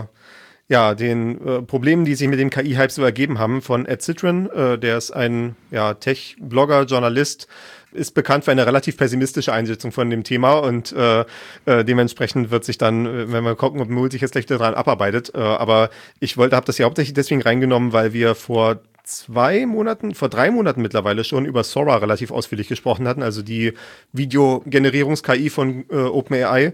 den Problemen, die sich mit dem KI-Hype so ergeben haben, von Ed Citron. Der ist ein Tech-Blogger, Journalist, ist bekannt für eine relativ pessimistische Einschätzung von dem Thema und dementsprechend wird sich dann, wenn wir gucken, ob Mul sich jetzt gleich daran abarbeitet, aber ich habe das ja hauptsächlich deswegen reingenommen, weil wir vor 3 Monaten mittlerweile schon über Sora relativ ausführlich gesprochen hatten, also die Videogenerierungs-KI von OpenAI,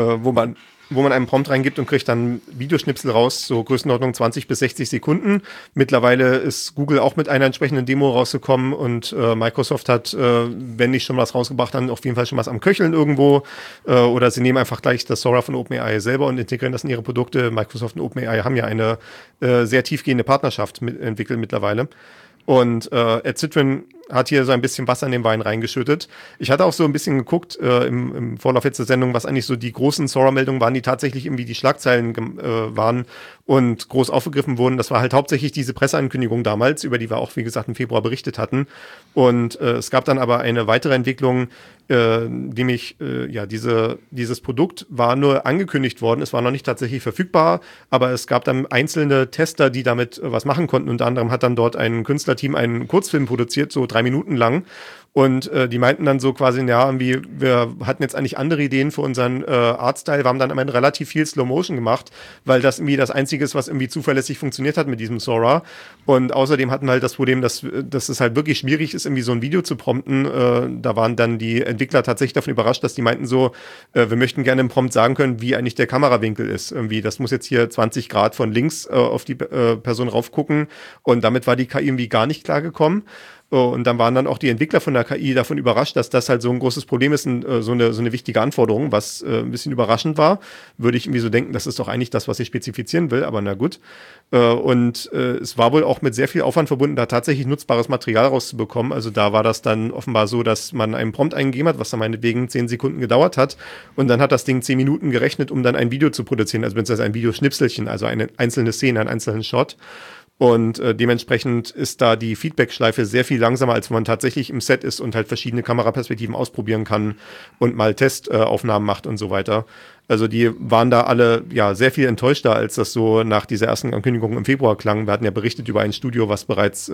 wo man einen Prompt reingibt und kriegt dann Videoschnipsel raus, so Größenordnung 20 bis 60 Sekunden. Mittlerweile ist Google auch mit einer entsprechenden Demo rausgekommen und Microsoft hat, wenn nicht schon was rausgebracht, dann auf jeden Fall schon was am Köcheln irgendwo. Oder sie nehmen einfach gleich das Sora von OpenAI selber und integrieren das in ihre Produkte. Microsoft und OpenAI haben ja eine sehr tiefgehende Partnerschaft entwickelt mittlerweile. Und Ed Citron hat hier so ein bisschen Wasser in den Wein reingeschüttet. Ich hatte auch so ein bisschen geguckt im Vorlauf jetzt der Sendung, was eigentlich so die großen Sora-Meldungen waren, die tatsächlich irgendwie die Schlagzeilen waren und groß aufgegriffen wurden. Das war halt hauptsächlich diese Presseankündigung damals, über die wir auch, wie gesagt, im Februar berichtet hatten. Und es gab dann aber eine weitere Entwicklung, nämlich dieses Produkt war nur angekündigt worden, es war noch nicht tatsächlich verfügbar, aber es gab dann einzelne Tester, die damit was machen konnten. Unter anderem hat dann dort ein Künstlerteam einen Kurzfilm produziert, so 3 Minuten lang. Und die meinten dann so quasi, wir hatten jetzt eigentlich andere Ideen für unseren Artstyle, wir haben dann am Ende relativ viel Slow-Motion gemacht, weil das irgendwie das Einzige ist, was irgendwie zuverlässig funktioniert hat mit diesem Sora. Und außerdem hatten wir halt das Problem, dass es halt wirklich schwierig ist, irgendwie so ein Video zu prompten. Da waren dann die Entwickler tatsächlich davon überrascht, dass die meinten so, wir möchten gerne im Prompt sagen können, wie eigentlich der Kamerawinkel ist. Irgendwie, das muss jetzt hier 20 Grad von links auf die Person raufgucken. Und damit war die KI irgendwie gar nicht klargekommen. Und dann waren dann auch die Entwickler von der KI davon überrascht, dass das halt so ein großes Problem ist, so eine wichtige Anforderung, was ein bisschen überraschend war. Würde ich irgendwie so denken, das ist doch eigentlich das, was ich spezifizieren will, aber na gut. Es war wohl auch mit sehr viel Aufwand verbunden, da tatsächlich nutzbares Material rauszubekommen. Also da war das dann offenbar so, dass man einen Prompt eingegeben hat, was dann meinetwegen 10 Sekunden gedauert hat. Und dann hat das Ding 10 Minuten gerechnet, um dann ein Video zu produzieren. Also beziehungsweise ein Videoschnipselchen, also eine einzelne Szene, einen einzelnen Shot. Und dementsprechend ist da die Feedback-Schleife sehr viel langsamer, als wenn man tatsächlich im Set ist und halt verschiedene Kameraperspektiven ausprobieren kann und mal Testaufnahmen macht und so weiter. Also die waren da alle sehr viel enttäuschter, als das so nach dieser ersten Ankündigung im Februar klang. Wir hatten ja berichtet über ein Studio, was bereits,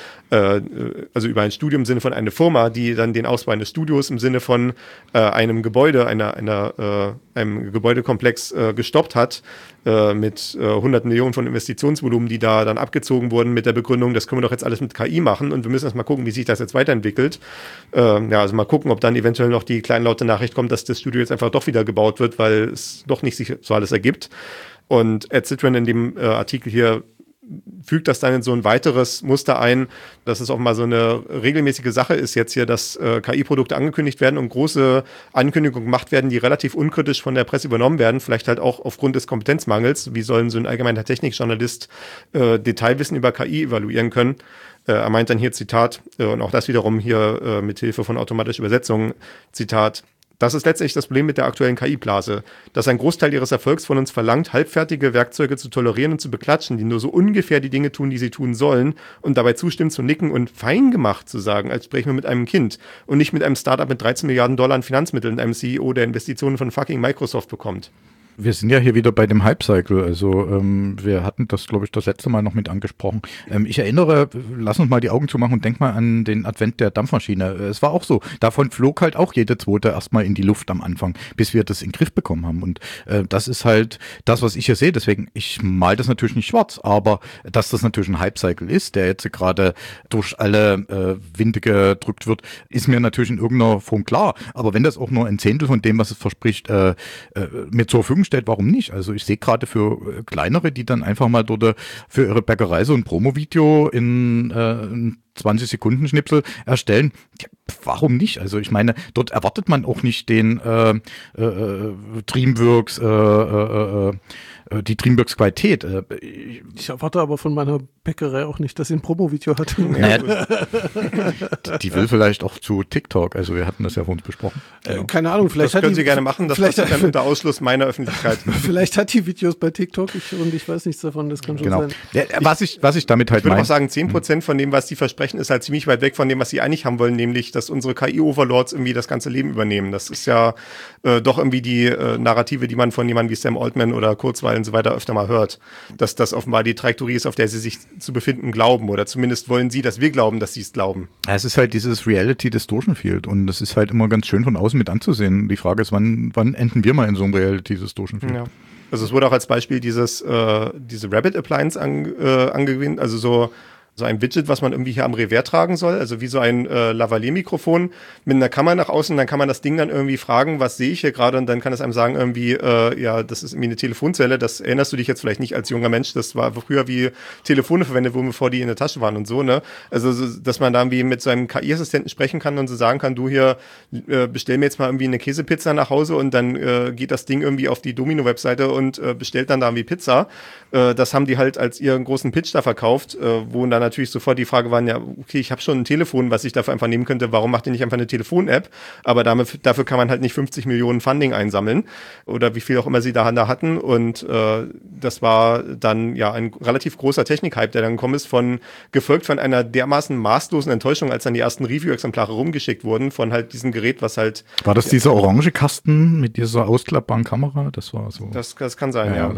also über ein Studio im Sinne von einer Firma, die dann den Ausbau eines Studios im Sinne von einem Gebäude, einem Gebäudekomplex gestoppt hat, mit 100 Millionen von Investitionsvolumen, die da dann abgezogen wurden mit der Begründung, das können wir doch jetzt alles mit KI machen und wir müssen erst mal gucken, wie sich das jetzt weiterentwickelt. Also mal gucken, ob dann eventuell noch die kleinlaute Nachricht kommt, dass das Studio jetzt einfach doch wieder gebaut wird, weil es doch nicht sich so alles ergibt. Und Ed Citron in dem Artikel hier fügt das dann in so ein weiteres Muster ein, dass es auch mal so eine regelmäßige Sache ist jetzt hier, dass KI-Produkte angekündigt werden und große Ankündigungen gemacht werden, die relativ unkritisch von der Presse übernommen werden, vielleicht halt auch aufgrund des Kompetenzmangels. Wie sollen so ein allgemeiner Technikjournalist Detailwissen über KI evaluieren können? Er meint dann hier, Zitat, und auch das wiederum hier mit Hilfe von automatischer Übersetzung, Zitat: Das ist letztlich das Problem mit der aktuellen KI-Blase, dass ein Großteil ihres Erfolgs von uns verlangt, halbfertige Werkzeuge zu tolerieren und zu beklatschen, die nur so ungefähr die Dinge tun, die sie tun sollen, und dabei zustimmen zu nicken und fein gemacht zu sagen, als sprechen wir mit einem Kind und nicht mit einem Startup mit 13 Milliarden Dollar an Finanzmitteln und einem CEO, der Investitionen von fucking Microsoft bekommt. Wir sind ja hier wieder bei dem Hype-Cycle, also wir hatten das, glaube ich, das letzte Mal noch mit angesprochen. Ich erinnere, lass uns mal die Augen zumachen und denk mal an den Advent der Dampfmaschine. Es war auch so, davon flog halt auch jede zweite erstmal in die Luft am Anfang, bis wir das in den Griff bekommen haben. Und das ist halt das, was ich hier sehe. Deswegen, ich mal das natürlich nicht schwarz, aber dass das natürlich ein Hype-Cycle ist, der jetzt gerade durch alle Winde gedrückt wird, ist mir natürlich in irgendeiner Form klar. Aber wenn das auch nur ein Zehntel von dem, was es verspricht, mir zur Verfügung stellt, warum nicht? Also ich sehe gerade für kleinere, die dann einfach mal dort für ihre Bäckerei so ein Promo-Video in 20 Sekunden Schnipsel erstellen. Ja, warum nicht? Also ich meine, dort erwartet man auch nicht den Dreamworks, die Dreamworks Qualität. Ich erwarte aber von meiner Bäckerei auch nicht, dass sie ein Promo-Video hat. Naja, die will vielleicht auch zu TikTok, also wir hatten das ja vor uns besprochen. Keine Ahnung, vielleicht das können Sie gerne machen, das passiert dann unter Ausschluss meiner Öffentlichkeit. Vielleicht hat die Videos bei TikTok und ich weiß nichts davon, das kann schon sein. Ja, was ich damit halt meine. Ich würde auch sagen, 10% von dem, was die versprechen, ist halt ziemlich weit weg von dem, was sie eigentlich haben wollen, nämlich, dass unsere KI-Overlords irgendwie das ganze Leben übernehmen. Das ist ja doch irgendwie die Narrative, die man von jemandem wie Sam Altman oder Kurzweil und so weiter öfter mal hört. Dass das offenbar die Trajektorie ist, auf der sie sich zu befinden glauben, oder zumindest wollen sie, dass wir glauben, dass sie es glauben. Es ist halt dieses Reality Distortion Field und das ist halt immer ganz schön von außen mit anzusehen. Die Frage ist, wann enden wir mal in so einem Reality Distortion Field? Ja. Also es wurde auch als Beispiel diese Rabbit Appliance angewinnt, also so ein Widget, was man irgendwie hier am Revers tragen soll, also wie so ein Lavalier-Mikrofon mit einer Kamera nach außen, dann kann man das Ding dann irgendwie fragen, was sehe ich hier gerade, und dann kann es einem sagen irgendwie, ja, das ist irgendwie eine Telefonzelle, das erinnerst du dich jetzt vielleicht nicht als junger Mensch, das war früher wie Telefone verwendet wurden, bevor die in der Tasche waren und so, ne? Also, dass man da irgendwie mit so einem KI-Assistenten sprechen kann und so sagen kann, du hier, bestell mir jetzt mal irgendwie eine Käsepizza nach Hause, und dann geht das Ding irgendwie auf die Domino-Webseite und bestellt dann da irgendwie Pizza. Das haben die halt als ihren großen Pitch da verkauft, wo dann natürlich sofort die Frage war, ja, okay, ich habe schon ein Telefon, was ich dafür einfach nehmen könnte, warum macht ihr nicht einfach eine Telefon-App? Aber dafür kann man halt nicht 50 Millionen Funding einsammeln oder wie viel auch immer sie da hatten, und das war dann ja ein relativ großer Technik-Hype, der dann gekommen ist, gefolgt von einer dermaßen maßlosen Enttäuschung, als dann die ersten Review-Exemplare rumgeschickt wurden von halt diesem Gerät, was halt... War das dieser orange Kasten mit dieser ausklappbaren Kamera? Das war so... Das kann sein, ja.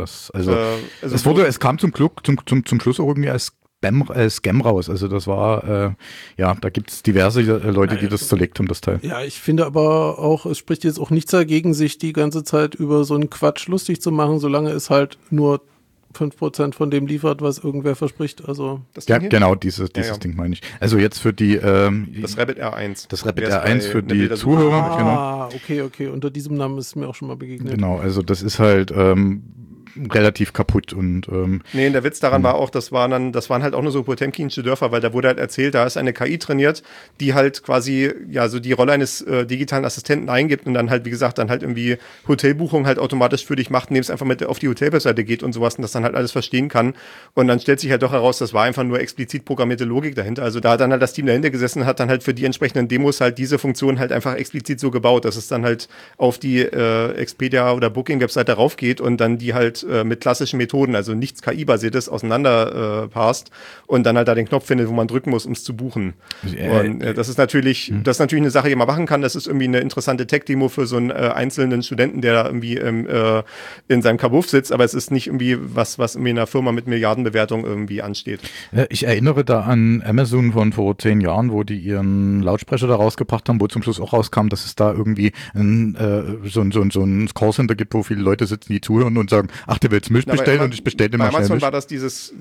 Es kam zum Schluss auch irgendwie als Scam raus. Also das war, da gibt es diverse Leute, die das zerlegt haben, das Teil. Ja, ich finde aber auch, es spricht jetzt auch nichts dagegen, sich die ganze Zeit über so einen Quatsch lustig zu machen, solange es halt nur 5% von dem liefert, was irgendwer verspricht. Also ja, genau, dieses Ding meine ich. Also jetzt für die das Rabbit R1. Das Rabbit R1 für die Zuhörer. Genau. Okay. Unter diesem Namen ist es mir auch schon mal begegnet. Genau, also das ist halt relativ kaputt und nee, der Witz daran war auch, das waren halt auch nur so potemkinsche Dörfer, weil da wurde halt erzählt, da ist eine KI trainiert, die halt quasi ja so die Rolle eines digitalen Assistenten eingibt und dann halt, wie gesagt, dann halt irgendwie Hotelbuchungen halt automatisch für dich macht, indem es einfach mit auf die Hotelwebseite geht und sowas und das dann halt alles verstehen kann, und dann stellt sich halt doch heraus, das war einfach nur explizit programmierte Logik dahinter. Also da hat dann halt das Team dahinter gesessen und hat dann halt für die entsprechenden Demos halt diese Funktion halt einfach explizit so gebaut, dass es dann halt auf die Expedia oder Booking-Webseite raufgeht und dann die halt mit klassischen Methoden, also nichts KI-basiertes, passt und dann halt da den Knopf findet, wo man drücken muss, um es zu buchen. Und das ist natürlich eine Sache, die man machen kann. Das ist irgendwie eine interessante Tech-Demo für so einen einzelnen Studenten, der da irgendwie in seinem Kabuff sitzt, aber es ist nicht irgendwie was irgendwie in einer Firma mit Milliardenbewertung irgendwie ansteht. Ich erinnere da an Amazon von vor 10 Jahren, wo die ihren Lautsprecher da rausgebracht haben, wo zum Schluss auch rauskam, dass es da irgendwie so ein Callcenter gibt, wo viele Leute sitzen, die zuhören und sagen, ach, der will jetzt Milch bestellen und ich bestelle mal schnell Milch. War das dieses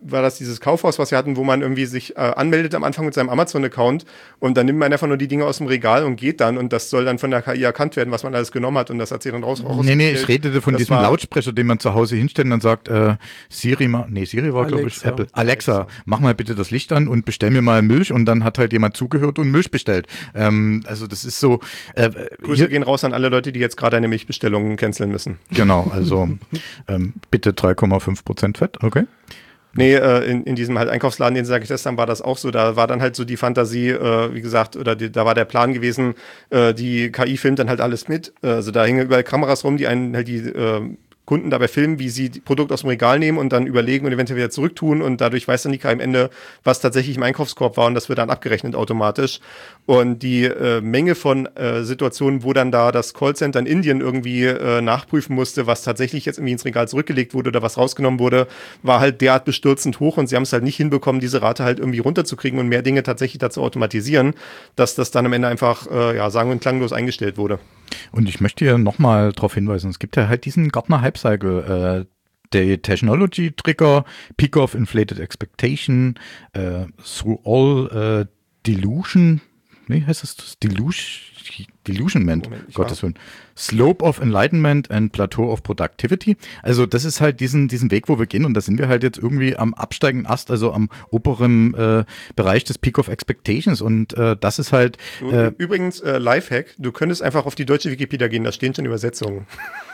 war das dieses Kaufhaus, was wir hatten, wo man irgendwie sich anmeldet am Anfang mit seinem Amazon-Account und dann nimmt man einfach nur die Dinge aus dem Regal und geht dann und das soll dann von der KI erkannt werden, was man alles genommen hat und das hat sie dann raus. Nee, ich redete von diesem Lautsprecher, den man zu Hause hinstellt und dann sagt, Siri war glaube ich Apple. Alexa, mach mal bitte das Licht an und bestell mir mal Milch und dann hat halt jemand zugehört und Milch bestellt. Also das ist so. Grüße gehen raus an alle Leute, die jetzt gerade eine Milchbestellung canceln müssen. Genau, also bitte 3,5% Fett, okay. Nee, in diesem halt Einkaufsladen, den sie da getestet haben, war das auch so. Da war dann halt so die Fantasie, wie gesagt, oder da war der Plan gewesen, die KI filmt dann halt alles mit. Also da hingen überall Kameras rum, die einen halt die Kunden dabei filmen, wie sie die Produkte aus dem Regal nehmen und dann überlegen und eventuell wieder zurücktun und dadurch weiß dann die KI am Ende, was tatsächlich im Einkaufskorb war und das wird dann abgerechnet automatisch. Und die Menge von Situationen, wo dann da das Callcenter in Indien irgendwie nachprüfen musste, was tatsächlich jetzt irgendwie ins Regal zurückgelegt wurde oder was rausgenommen wurde, war halt derart bestürzend hoch und sie haben es halt nicht hinbekommen, diese Rate halt irgendwie runterzukriegen und mehr Dinge tatsächlich dazu automatisieren, dass das dann am Ende einfach, sagen und klanglos eingestellt wurde. Und ich möchte hier nochmal darauf hinweisen, es gibt ja halt diesen Gartner Hype Cycle, der Technology Trigger, Peak of Inflated Expectation, Through All Delusion, heißt das? Delusionment, Gottes Willen. Slope of Enlightenment and Plateau of Productivity. Also das ist halt diesen Weg, wo wir gehen und da sind wir halt jetzt irgendwie am absteigenden Ast, also am oberen Bereich des Peak of Expectations und das ist halt... Übrigens, Lifehack, du könntest einfach auf die deutsche Wikipedia gehen, da stehen schon Übersetzungen.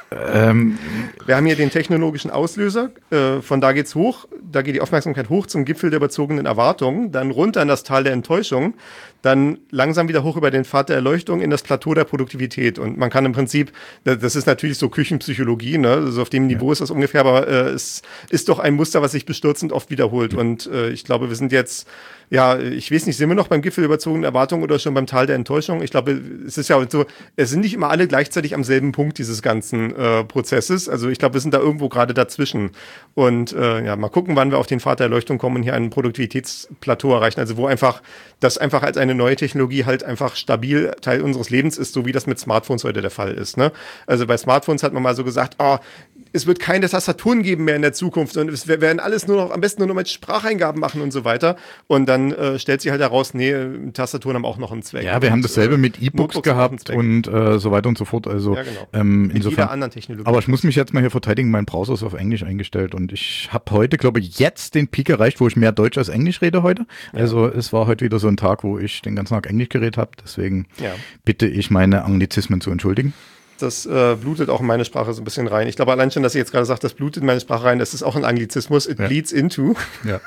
Wir haben hier den technologischen Auslöser, von da geht's hoch, da geht die Aufmerksamkeit hoch zum Gipfel der überzogenen Erwartungen, dann runter in das Tal der Enttäuschung, dann langsam wieder hoch über den Pfad der Erleuchtung in das Plateau der Produktivität und man kann im Prinzip, das ist natürlich so Küchenpsychologie, ne? Also auf dem Niveau ist das ungefähr, aber es ist doch ein Muster, was sich bestürzend oft wiederholt und ich glaube, wir sind jetzt ich weiß nicht, sind wir noch beim Gipfel der überzogenen Erwartung oder schon beim Tal der Enttäuschung? Ich glaube, es ist ja so, es sind nicht immer alle gleichzeitig am selben Punkt dieses ganzen Prozesses. Also ich glaube, wir sind da irgendwo gerade dazwischen. Und mal gucken, wann wir auf den Pfad der Erleuchtung kommen und hier ein Produktivitätsplateau erreichen. Also wo das einfach als eine neue Technologie halt einfach stabil Teil unseres Lebens ist, so wie das mit Smartphones heute der Fall ist. Ne? Also bei Smartphones hat man mal so gesagt, es wird keine Tastaturen geben mehr in der Zukunft und wir werden alles am besten nur noch mit Spracheingaben machen und so weiter. Und dann stellt sich halt heraus, Tastaturen haben auch noch einen Zweck. Ja, wir haben dasselbe mit E-Books gehabt und so weiter und so fort. Also ja, genau. Mit jeder anderen Technologie. Aber ich muss mich jetzt mal hier verteidigen, mein Browser ist auf Englisch eingestellt und ich habe heute, glaube ich, jetzt den Peak erreicht, wo ich mehr Deutsch als Englisch rede heute. Ja. Also es war heute wieder so ein Tag, wo ich den ganzen Tag Englisch geredet habe. Deswegen bitte ich meine Anglizismen zu entschuldigen. Das blutet auch in meine Sprache so ein bisschen rein. Ich glaube allein schon, dass ihr jetzt gerade sagt, das blutet in meine Sprache rein, das ist auch ein Anglizismus. It bleeds into. Ja.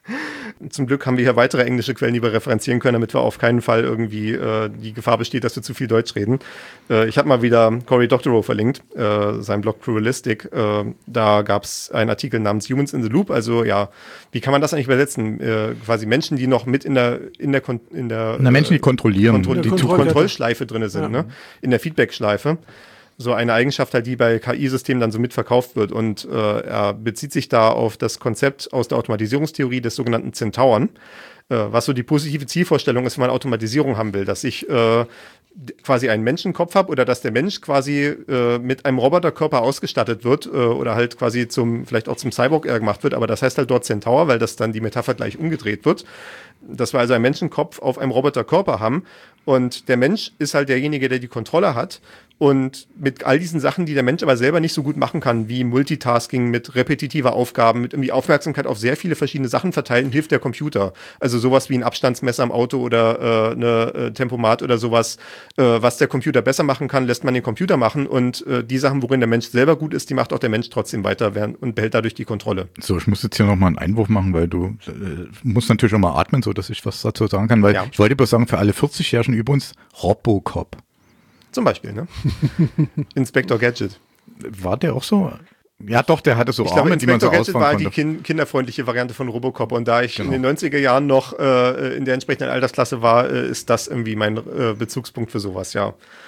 Zum Glück haben wir hier weitere englische Quellen, die wir referenzieren können, damit wir auf keinen Fall irgendwie die Gefahr besteht, dass wir zu viel Deutsch reden. Ich habe mal wieder Cory Doctorow verlinkt, sein Blog Pluralistic. Da gab es einen Artikel namens Humans in the Loop. Also wie kann man das eigentlich übersetzen? Quasi Menschen, die noch mit in der Menschen, die kontrollieren, die Kontrollschleife drin sind, ne? In der Feedback-Schleife. So eine Eigenschaft halt, die bei KI-Systemen dann so mitverkauft wird. Und er bezieht sich da auf das Konzept aus der Automatisierungstheorie des sogenannten Zentauren, was so die positive Zielvorstellung ist, wenn man Automatisierung haben will, dass ich quasi einen Menschenkopf habe oder dass der Mensch quasi mit einem Roboterkörper ausgestattet wird oder halt quasi vielleicht auch zum Cyborg gemacht wird, aber das heißt halt dort Centaur, weil das dann die Metapher gleich umgedreht wird, dass wir also einen Menschenkopf auf einem Roboterkörper haben und der Mensch ist halt derjenige, der die Kontrolle hat und mit all diesen Sachen, die der Mensch aber selber nicht so gut machen kann, wie Multitasking mit repetitiver Aufgaben, mit irgendwie Aufmerksamkeit auf sehr viele verschiedene Sachen verteilen, hilft der Computer. Also sowas wie ein Abstandsmesser im Auto oder eine Tempomat oder sowas, was der Computer besser machen kann, lässt man den Computer machen und die Sachen, worin der Mensch selber gut ist, die macht auch der Mensch trotzdem weiter und behält dadurch die Kontrolle. So, ich muss jetzt hier nochmal einen Einwurf machen, weil du musst natürlich auch mal atmen, so dass ich was dazu sagen kann, weil ich wollte bloß sagen, für alle 40-Jährigen über uns, Robocop. Zum Beispiel, ne? Inspector Gadget. War der auch so? Ja, doch, der hatte so Arme, die man so ausfahren konnte. Die kinderfreundliche Variante von Robocop. Und da ich in den 90er Jahren noch in der entsprechenden Altersklasse war, ist das irgendwie mein Bezugspunkt für sowas, ja.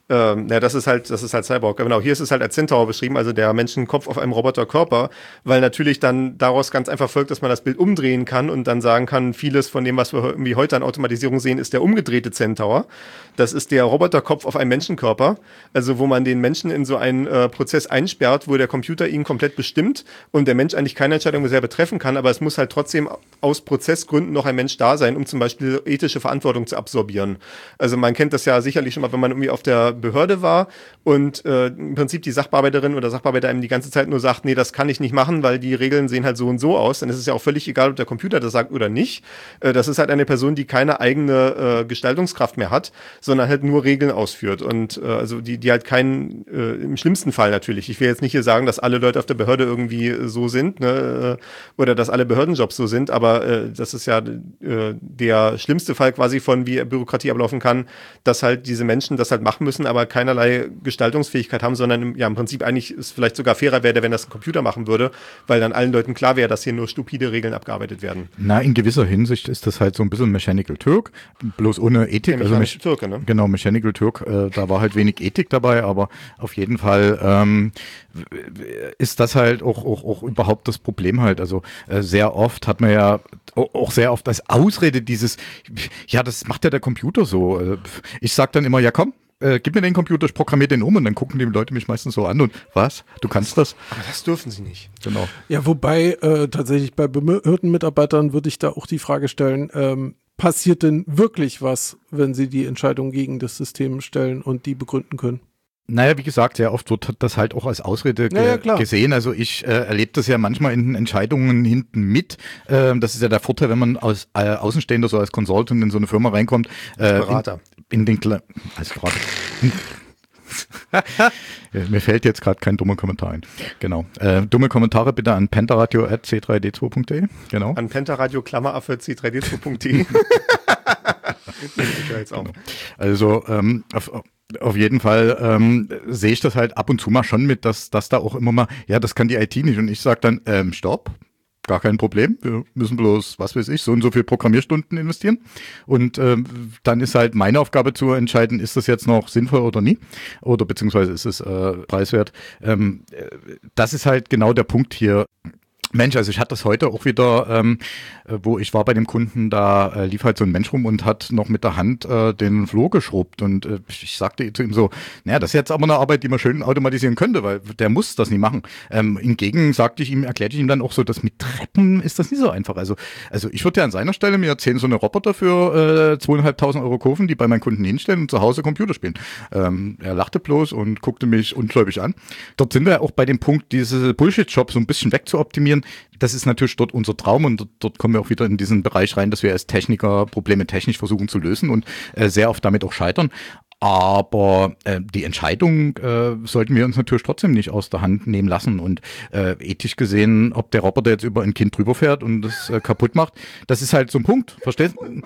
Das ist halt Cyborg. Genau, hier ist es halt als Centaur beschrieben, also der Menschenkopf auf einem Roboterkörper, weil natürlich dann daraus ganz einfach folgt, dass man das Bild umdrehen kann und dann sagen kann, vieles von dem, was wir irgendwie heute an Automatisierung sehen, ist der umgedrehte Centaur. Das ist der Roboterkopf auf einem Menschenkörper, also wo man den Menschen in so einen Prozess einsperrt, wo der Computer ihn komplett bestimmt und der Mensch eigentlich keine Entscheidung mehr selber treffen kann, aber es muss halt trotzdem aus Prozessgründen noch ein Mensch da sein, um zum Beispiel ethische Verantwortung zu absorbieren. Also man kennt das ja sicherlich schon mal, wenn man irgendwie auf der Behörde war und im Prinzip die Sachbearbeiterin oder Sachbearbeiter einem die ganze Zeit nur sagt, nee, das kann ich nicht machen, weil die Regeln sehen halt so und so aus, dann ist es ja auch völlig egal, ob der Computer das sagt oder nicht. Das ist halt eine Person, die keine eigene Gestaltungskraft mehr hat, sondern halt nur Regeln ausführt und also die halt keinen, im schlimmsten Fall natürlich, ich will jetzt nicht hier sagen, dass alle Leute auf der Behörde irgendwie so sind, ne, oder dass alle Behördenjobs so sind, aber das ist ja der schlimmste Fall quasi von, wie Bürokratie ablaufen kann, dass halt diese Menschen das halt machen müssen, aber keinerlei Gestaltungsfähigkeit haben, sondern im Prinzip eigentlich es vielleicht sogar fairer wäre, wenn das ein Computer machen würde, weil dann allen Leuten klar wäre, dass hier nur stupide Regeln abgearbeitet werden. Na, in gewisser Hinsicht ist das halt so ein bisschen Mechanical Turk, bloß ohne Ethik. Ja, also Türke, ne? Genau, Mechanical Turk, da war halt wenig Ethik dabei, aber auf jeden Fall ist das halt auch überhaupt das Problem halt. Also sehr oft hat man ja auch sehr oft als Ausrede dieses, ja, das macht ja der Computer so. Ich sag dann immer, ja komm, gib mir den Computer, ich programmiere den um und dann gucken die Leute mich meistens so an und was? Du kannst das? Aber das dürfen sie nicht. Genau. Ja, wobei tatsächlich bei Behördenmitarbeitern würde ich da auch die Frage stellen, passiert denn wirklich was, wenn sie die Entscheidung gegen das System stellen und die begründen können? Naja, wie gesagt, sehr oft wird das halt auch als Ausrede gesehen. Also ich erlebe das ja manchmal in den Entscheidungen hinten mit. Das ist ja der Vorteil, wenn man als Außenstehender, so als Consultant in so eine Firma reinkommt. Berater. Als Berater. Mir fällt jetzt gerade kein dummer Kommentar ein. Genau. Dumme Kommentare bitte an pentaradio@c3d2.de. Genau. An pentaradio c3d2.de. Genau. Also auf jeden Fall sehe ich das halt ab und zu mal schon mit, dass da auch immer mal, ja, das kann die IT nicht. Und ich sage dann, stopp, gar kein Problem. Wir müssen bloß, was weiß ich, so und so viel Programmierstunden investieren. Und dann ist halt meine Aufgabe zu entscheiden, ist das jetzt noch sinnvoll oder nie? Oder beziehungsweise ist es preiswert? Das ist halt genau der Punkt hier. Mensch, also ich hatte das heute auch wieder, wo ich war bei dem Kunden, da lief halt so ein Mensch rum und hat noch mit der Hand den Flur geschrubbt und ich sagte zu ihm so, naja, das ist jetzt aber eine Arbeit, die man schön automatisieren könnte, weil der muss das nie machen. Hingegen erklärte ich ihm dann auch so, dass mit Treppen ist das nicht so einfach. Also ich würde ja an seiner Stelle mir 10 so eine Roboter für 2.500 Euro kaufen, die bei meinen Kunden hinstellen und zu Hause Computer spielen. Er lachte bloß und guckte mich ungläubig an. Dort sind wir auch bei dem Punkt, diese Bullshit-Job so ein bisschen wegzuoptimieren. Das ist natürlich dort unser Traum und dort kommen wir auch wieder in diesen Bereich rein, dass wir als Techniker Probleme technisch versuchen zu lösen und sehr oft damit auch scheitern. Aber die Entscheidung sollten wir uns natürlich trotzdem nicht aus der Hand nehmen lassen. Und ethisch gesehen, ob der Roboter jetzt über ein Kind drüber fährt und das kaputt macht, das ist halt so ein Punkt. Verstehst du?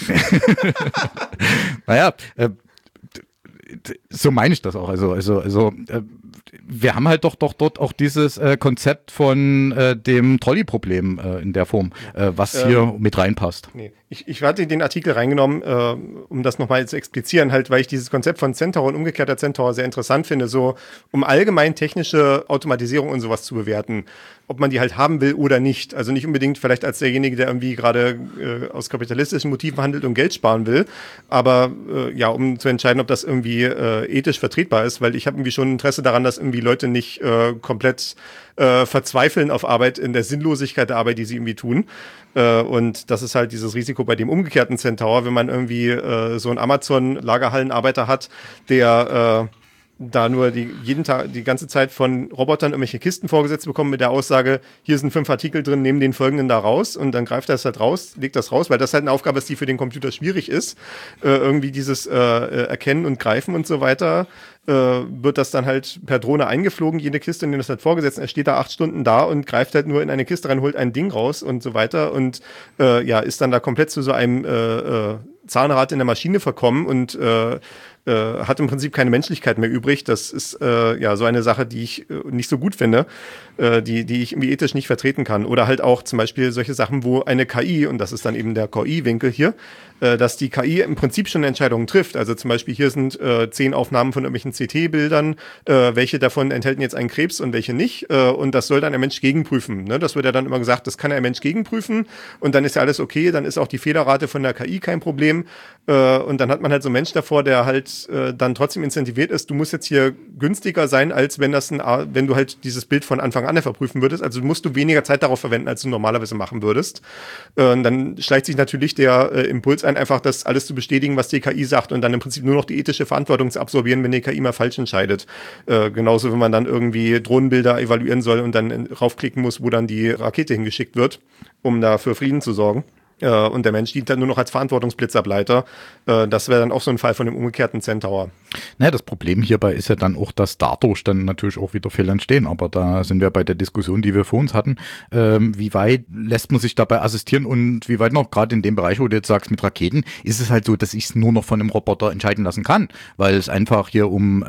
Naja, so meine ich das auch. Also wir haben halt doch dort auch dieses Konzept von dem Trolley-Problem in der Form, was hier mit reinpasst. Nee. Ich hatte den Artikel reingenommen, um das nochmal zu explizieren, halt, weil ich dieses Konzept von Centaur und umgekehrter Centaur sehr interessant finde, so um allgemein technische Automatisierung und sowas zu bewerten, ob man die halt haben will oder nicht. Also nicht unbedingt vielleicht als derjenige, der irgendwie gerade aus kapitalistischen Motiven handelt und Geld sparen will, aber ja, um zu entscheiden, ob das irgendwie ethisch vertretbar ist, weil ich habe irgendwie schon Interesse daran, dass irgendwie Leute nicht komplett verzweifeln auf Arbeit, in der Sinnlosigkeit der Arbeit, die sie irgendwie tun. Und das ist halt dieses Risiko bei dem umgekehrten Centaur, wenn man irgendwie so einen Amazon-Lagerhallenarbeiter hat, der da nur jeden Tag, die ganze Zeit von Robotern irgendwelche Kisten vorgesetzt bekommen mit der Aussage, hier sind 5 Artikel drin, nehmen den folgenden da raus und dann greift er das halt raus, legt das raus, weil das halt eine Aufgabe ist, die für den Computer schwierig ist. Irgendwie dieses Erkennen und Greifen und so weiter, wird das dann halt per Drohne eingeflogen, jede Kiste, in denen das halt vorgesetzt, er steht da 8 Stunden da und greift halt nur in eine Kiste rein, holt ein Ding raus und so weiter und ja, ist dann da komplett zu so einem Zahnrad in der Maschine verkommen und hat im Prinzip keine Menschlichkeit mehr übrig. Das ist so eine Sache, die ich nicht so gut finde, die ich irgendwie ethisch nicht vertreten kann. Oder halt auch zum Beispiel solche Sachen, wo eine KI, und das ist dann eben der KI-Winkel hier, dass die KI im Prinzip schon Entscheidungen trifft. Also zum Beispiel hier sind 10 Aufnahmen von irgendwelchen CT-Bildern, welche davon enthalten jetzt einen Krebs und welche nicht. Und das soll dann ein Mensch gegenprüfen. Ne? Das wird ja dann immer gesagt, das kann ein Mensch gegenprüfen und dann ist ja alles okay, dann ist auch die Fehlerrate von der KI kein Problem. Und dann hat man halt so einen Mensch davor, der halt dann trotzdem incentiviert ist, du musst jetzt hier günstiger sein, als wenn du halt dieses Bild von Anfang an verprüfen würdest. Also musst du weniger Zeit darauf verwenden, als du normalerweise machen würdest. Dann schleicht sich natürlich der Impuls ein, einfach das alles zu bestätigen, was die KI sagt und dann im Prinzip nur noch die ethische Verantwortung zu absorbieren, wenn die KI mal falsch entscheidet. Genauso, wenn man dann irgendwie Drohnenbilder evaluieren soll und dann raufklicken muss, wo dann die Rakete hingeschickt wird, um da für Frieden zu sorgen. Und der Mensch dient dann nur noch als Verantwortungsblitzableiter. Das wäre dann auch so ein Fall von dem umgekehrten Centaur. Naja, das Problem hierbei ist ja dann auch, dass dadurch dann natürlich auch wieder Fehler entstehen. Aber da sind wir bei der Diskussion, die wir vor uns hatten. Wie weit lässt man sich dabei assistieren und wie weit noch, gerade in dem Bereich, wo du jetzt sagst, mit Raketen, ist es halt so, dass ich es nur noch von einem Roboter entscheiden lassen kann, weil es einfach hier um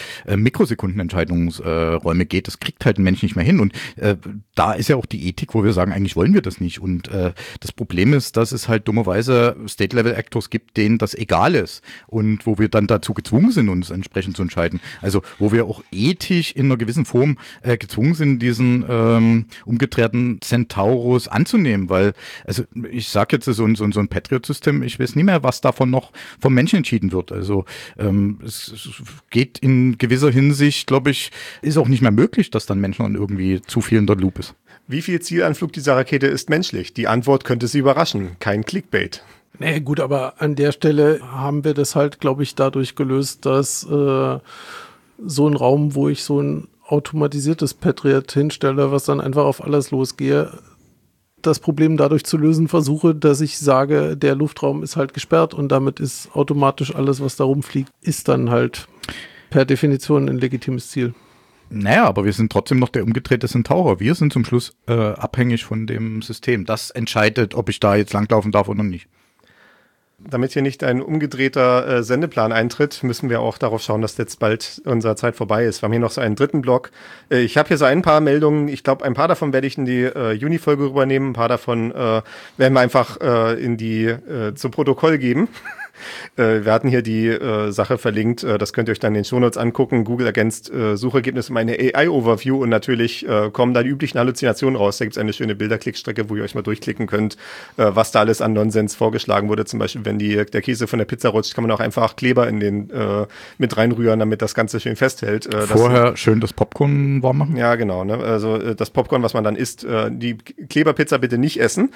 Mikrosekundenentscheidungsräume geht. Das kriegt halt ein Mensch nicht mehr hin. Und da ist ja auch die Ethik, wo wir sagen, eigentlich wollen wir das nicht. Und das Problem ist, dass es halt dummerweise State-Level-Actors gibt, denen das egal ist und wo wir dann dazu gezwungen sind, uns entsprechend zu entscheiden. Also wo wir auch ethisch in einer gewissen Form gezwungen sind, diesen umgedrehten Centaurus anzunehmen, weil, also ich sage jetzt so ein Patriot-System, ich weiß nie mehr, was davon noch vom Menschen entschieden wird. Also es geht in gewisser Hinsicht, glaube ich, ist auch nicht mehr möglich, dass dann Menschen irgendwie zu viel in der Loop ist. Wie viel Zielanflug dieser Rakete ist menschlich? Die Antwort könnte Sie überraschen. Kein Clickbait. Nee, gut, aber an der Stelle haben wir das halt, glaube ich, dadurch gelöst, dass so ein Raum, wo ich so ein automatisiertes Patriot hinstelle, was dann einfach auf alles losgehe, das Problem dadurch zu lösen versuche, dass ich sage, der Luftraum ist halt gesperrt und damit ist automatisch alles, was da rumfliegt, ist dann halt per Definition ein legitimes Ziel. Naja, aber wir sind trotzdem noch der umgedrehte Centaur. Wir sind zum Schluss abhängig von dem System. Das entscheidet, ob ich da jetzt langlaufen darf oder nicht. Damit hier nicht ein umgedrehter Sendeplan eintritt, müssen wir auch darauf schauen, dass jetzt bald unsere Zeit vorbei ist. Wir haben hier noch so einen dritten Block. Ich habe hier so ein paar Meldungen. Ich glaube, ein paar davon werde ich in die Juni-Folge rübernehmen. Ein paar davon werden wir einfach zum Protokoll geben. Wir hatten hier die Sache verlinkt, das könnt ihr euch dann in den Shownotes angucken. Google ergänzt Suchergebnisse um eine AI-Overview und natürlich kommen da die üblichen Halluzinationen raus. Da gibt es eine schöne Bilderklickstrecke, wo ihr euch mal durchklicken könnt, was da alles an Nonsens vorgeschlagen wurde. Zum Beispiel, wenn der Käse von der Pizza rutscht, kann man auch einfach Kleber in den mit reinrühren, damit das Ganze schön festhält. Vorher schön das Popcorn warm machen? Ja, genau. Ne? Also das Popcorn, was man dann isst, die Kleberpizza bitte nicht essen.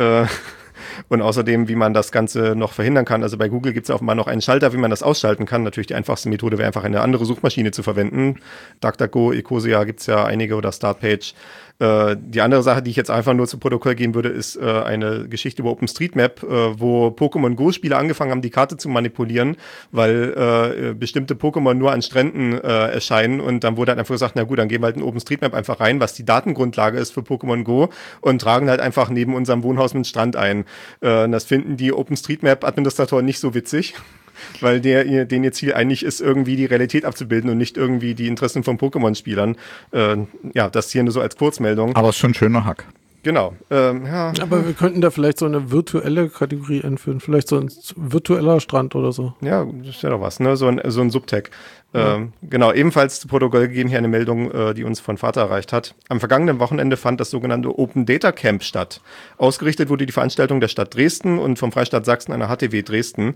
Und außerdem, wie man das Ganze noch verhindern kann. Also bei Google gibt es offenbar noch einen Schalter, wie man das ausschalten kann. Natürlich die einfachste Methode wäre einfach eine andere Suchmaschine zu verwenden. DuckDuckGo, Ecosia gibt es ja einige oder Startpage. Die andere Sache, die ich jetzt einfach nur zu Protokoll geben würde, ist eine Geschichte über OpenStreetMap, wo Pokémon Go-Spieler angefangen haben, die Karte zu manipulieren, weil bestimmte Pokémon nur an Stränden erscheinen und dann wurde halt einfach gesagt, na gut, dann geben wir halt in OpenStreetMap einfach rein, was die Datengrundlage ist für Pokémon Go und tragen halt einfach neben unserem Wohnhaus mit Strand ein. Das finden die OpenStreetMap-Administratoren nicht so witzig. Weil denen ihr Ziel eigentlich ist, irgendwie die Realität abzubilden und nicht irgendwie die Interessen von Pokémon-Spielern. Das hier nur so als Kurzmeldung. Aber es ist schon ein schöner Hack. Genau. Ja. Aber wir könnten da vielleicht so eine virtuelle Kategorie einführen. Vielleicht so ein virtueller Strand oder so. Ja, das ist ja doch was, ne? So ein Subtag. Genau, ebenfalls zu Protokoll gegeben hier eine Meldung, die uns von Vater erreicht hat. Am vergangenen Wochenende fand das sogenannte Open Data Camp statt. Ausgerichtet wurde die Veranstaltung der Stadt Dresden und vom Freistaat Sachsen einer HTW Dresden.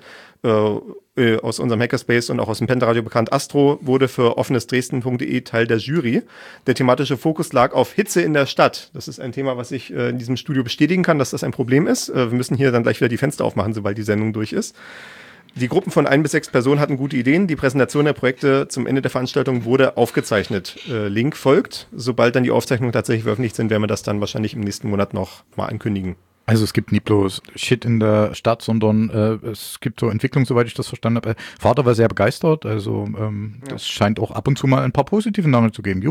Aus unserem Hackerspace und auch aus dem Pentaradio bekannt. Astro wurde für offenesdresden.de Teil der Jury. Der thematische Fokus lag auf Hitze in der Stadt. Das ist ein Thema, was ich in diesem Studio bestätigen kann, dass das ein Problem ist. Wir müssen hier dann gleich wieder die Fenster aufmachen, sobald die Sendung durch ist. Die Gruppen von 1 bis 6 Personen hatten gute Ideen. Die Präsentation der Projekte zum Ende der Veranstaltung wurde aufgezeichnet. Link folgt. Sobald dann die Aufzeichnungen tatsächlich veröffentlicht sind, werden wir das dann wahrscheinlich im nächsten Monat noch mal ankündigen. Also es gibt nicht bloß Shit in der Stadt, sondern es gibt so Entwicklung, soweit ich das verstanden habe. Vater war sehr begeistert, also das scheint auch ab und zu mal ein paar positive Namen zu geben. Juhu.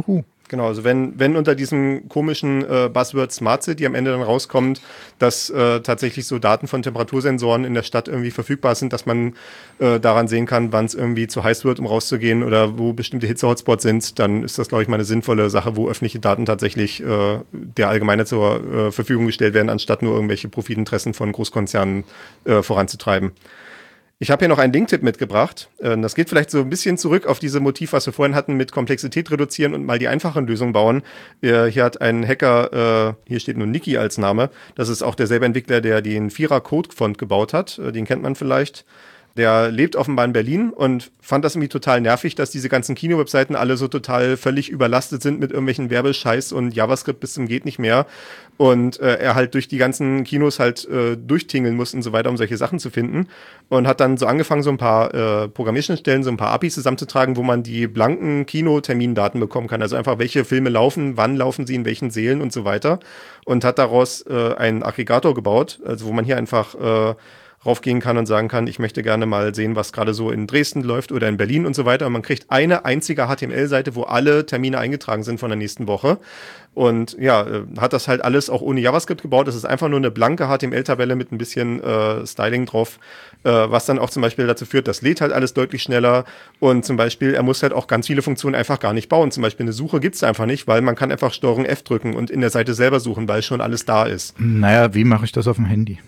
Genau, also wenn unter diesem komischen Buzzword Smart City am Ende dann rauskommt, dass tatsächlich so Daten von Temperatursensoren in der Stadt irgendwie verfügbar sind, dass man daran sehen kann, wann es irgendwie zu heiß wird, um rauszugehen oder wo bestimmte Hitze-Hotspots sind, dann ist das, glaube ich, mal eine sinnvolle Sache, wo öffentliche Daten tatsächlich der Allgemeinheit zur Verfügung gestellt werden, anstatt nur irgendwelche Profitinteressen von Großkonzernen voranzutreiben. Ich habe hier noch einen Linktipp mitgebracht. Das geht vielleicht so ein bisschen zurück auf diese Motiv, was wir vorhin hatten, mit Komplexität reduzieren und mal die einfachen Lösungen bauen. Hier hat ein Hacker, hier steht nur Niki als Name. Das ist auch derselbe Entwickler, der den 4er Code-Font gebaut hat. Den kennt man vielleicht. Der lebt offenbar in Berlin und fand das irgendwie total nervig, dass diese ganzen Kino-Webseiten alle so total völlig überlastet sind mit irgendwelchen Werbescheiß und JavaScript bis zum geht nicht mehr. Und er halt durch die ganzen Kinos halt durchtingeln muss und so weiter, um solche Sachen zu finden. Und hat dann so angefangen, so ein paar Programmierschnittstellen, so ein paar APIs zusammenzutragen, wo man die blanken Kino-Termindaten bekommen kann. Also einfach, welche Filme laufen, wann laufen sie, in welchen Sälen und so weiter. Und hat daraus einen Aggregator gebaut, also wo man hier einfach raufgehen kann und sagen kann, ich möchte gerne mal sehen, was gerade so in Dresden läuft oder in Berlin und so weiter. Und man kriegt eine einzige HTML-Seite, wo alle Termine eingetragen sind von der nächsten Woche. Und ja, hat das halt alles auch ohne JavaScript gebaut. Das ist einfach nur eine blanke HTML-Tabelle mit ein bisschen Styling drauf, was dann auch zum Beispiel dazu führt, das lädt halt alles deutlich schneller. Und zum Beispiel, er muss halt auch ganz viele Funktionen einfach gar nicht bauen. Zum Beispiel eine Suche gibt's einfach nicht, weil man kann einfach STRG F drücken und in der Seite selber suchen, weil schon alles da ist. Naja, wie mache ich das auf dem Handy?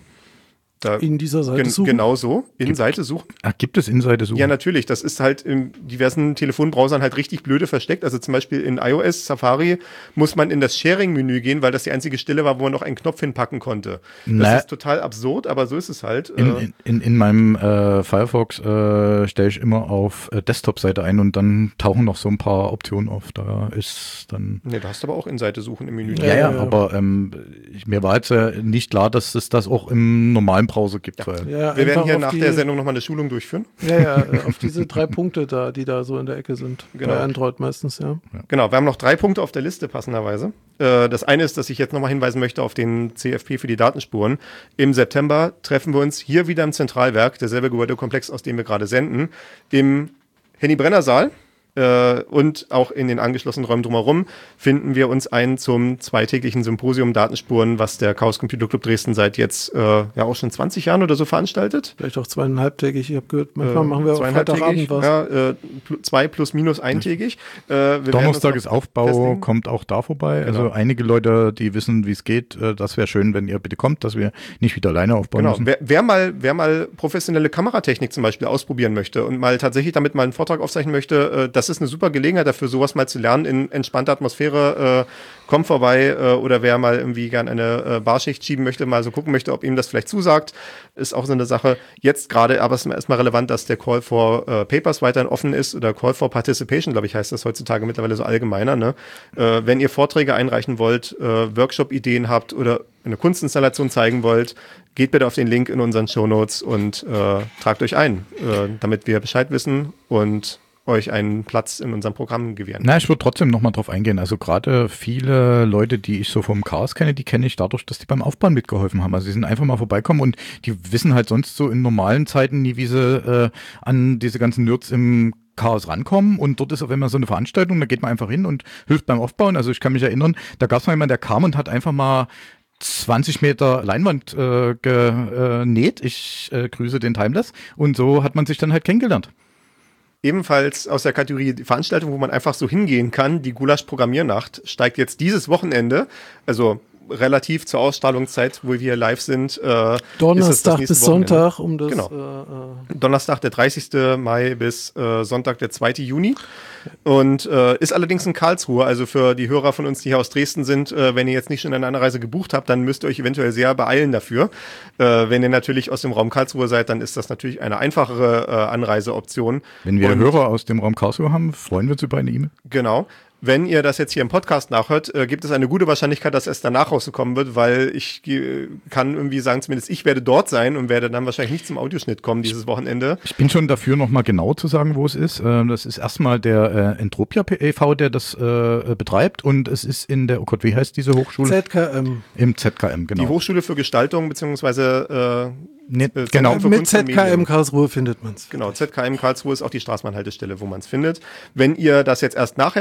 Da in dieser Seite suchen? Genau so, in Seite suchen. Gibt es in Seite suchen? Ja, natürlich. Das ist halt in diversen Telefonbrowsern halt richtig blöde versteckt. Also zum Beispiel in iOS, Safari, muss man in das Sharing-Menü gehen, weil das die einzige Stelle war, wo man noch einen Knopf hinpacken konnte. Das ist total absurd, aber so ist es halt. In meinem Firefox stelle ich immer auf Desktop-Seite ein und dann tauchen noch so ein paar Optionen auf. Da ist dann... Nee, da hast du aber auch in Seite suchen im Menü. Ja, aber mir war jetzt nicht klar, dass es das auch im normalen Browser gibt. Ja, wir werden hier nach der Sendung nochmal eine Schulung durchführen. Ja, auf diese 3 Punkte da, die da so in der Ecke sind. Genau. Bei Android meistens, ja. Genau, wir haben noch 3 Punkte auf der Liste passenderweise. Das eine ist, dass ich jetzt nochmal hinweisen möchte auf den CFP für die Datenspuren. Im September treffen wir uns hier wieder im Zentralwerk, derselbe Gebäudekomplex, aus dem wir gerade senden, im Henny-Brenner-Saal. Und auch in den angeschlossenen Räumen drumherum finden wir uns ein zum zweitäglichen Symposium Datenspuren, was der Chaos Computer Club Dresden seit jetzt ja auch schon 20 Jahren oder so veranstaltet. Vielleicht auch 2,5-tägig. Ich habe gehört, manchmal machen wir auch Freitagabend was. Ja, 2 plus minus eintägig. Donnerstag ist Aufbau, festlegen. Kommt auch da vorbei. Genau. Also einige Leute, die wissen, wie es geht, das wäre schön, wenn ihr bitte kommt, dass wir nicht wieder alleine aufbauen müssen. Wer mal professionelle Kameratechnik zum Beispiel ausprobieren möchte und mal tatsächlich damit mal einen Vortrag aufzeichnen möchte, das ist eine super Gelegenheit dafür, sowas mal zu lernen in entspannter Atmosphäre. Kommt vorbei oder wer mal irgendwie gerne eine Barschicht schieben möchte, mal so gucken möchte, ob ihm das vielleicht zusagt, ist auch so eine Sache. Jetzt gerade, aber es ist erstmal relevant, dass der Call for Papers weiterhin offen ist oder Call for Participation, glaube ich, heißt das heutzutage mittlerweile so allgemeiner. Ne? Wenn ihr Vorträge einreichen wollt, Workshop-Ideen habt oder eine Kunstinstallation zeigen wollt, geht bitte auf den Link in unseren Shownotes und tragt euch ein, damit wir Bescheid wissen und euch einen Platz in unserem Programm gewähren. Na, ich würde trotzdem nochmal drauf eingehen. Also gerade viele Leute, die ich so vom Chaos kenne, die kenne ich dadurch, dass die beim Aufbauen mitgeholfen haben. Also sie sind einfach mal vorbeikommen und die wissen halt sonst so in normalen Zeiten nie, wie sie an diese ganzen Nerds im Chaos rankommen und dort ist auf einmal so eine Veranstaltung, da geht man einfach hin und hilft beim Aufbauen. Also ich kann mich erinnern, da gab es mal jemanden, der kam und hat einfach mal 20 Meter Leinwand genäht. Ich grüße den Timeless und so hat man sich dann halt kennengelernt. Ebenfalls aus der Kategorie Veranstaltung, wo man einfach so hingehen kann, die Gulasch-Programmiernacht steigt jetzt dieses Wochenende, also relativ zur Ausstrahlungszeit, wo wir live sind. Donnerstag bis Sonntag, um das... Genau. Donnerstag, der 30. Mai bis Sonntag, der 2. Juni. Und ist allerdings in Karlsruhe, also für die Hörer von uns, die hier aus Dresden sind, wenn ihr jetzt nicht schon eine Anreise gebucht habt, dann müsst ihr euch eventuell sehr beeilen dafür. Wenn ihr natürlich aus dem Raum Karlsruhe seid, dann ist das natürlich eine einfachere Anreiseoption. Wenn wir Hörer aus dem Raum Karlsruhe haben, freuen wir uns über eine E-Mail. Genau. Wenn ihr das jetzt hier im Podcast nachhört, gibt es eine gute Wahrscheinlichkeit, dass es danach rausgekommen wird, weil ich kann irgendwie sagen, zumindest ich werde dort sein und werde dann wahrscheinlich nicht zum Audioschnitt kommen dieses Wochenende. Ich bin schon dafür, nochmal genau zu sagen, wo es ist. Das ist erstmal der Entropia e.V., der das betreibt und es ist in der, oh Gott, wie heißt diese Hochschule? ZKM. Im ZKM, genau. Die Hochschule für Gestaltung, beziehungsweise genau. Mit ZKM Karlsruhe findet man es. Genau, ZKM Karlsruhe ist auch die Straßenbahnhaltestelle, wo man es findet. Wenn ihr das jetzt erst nachher hört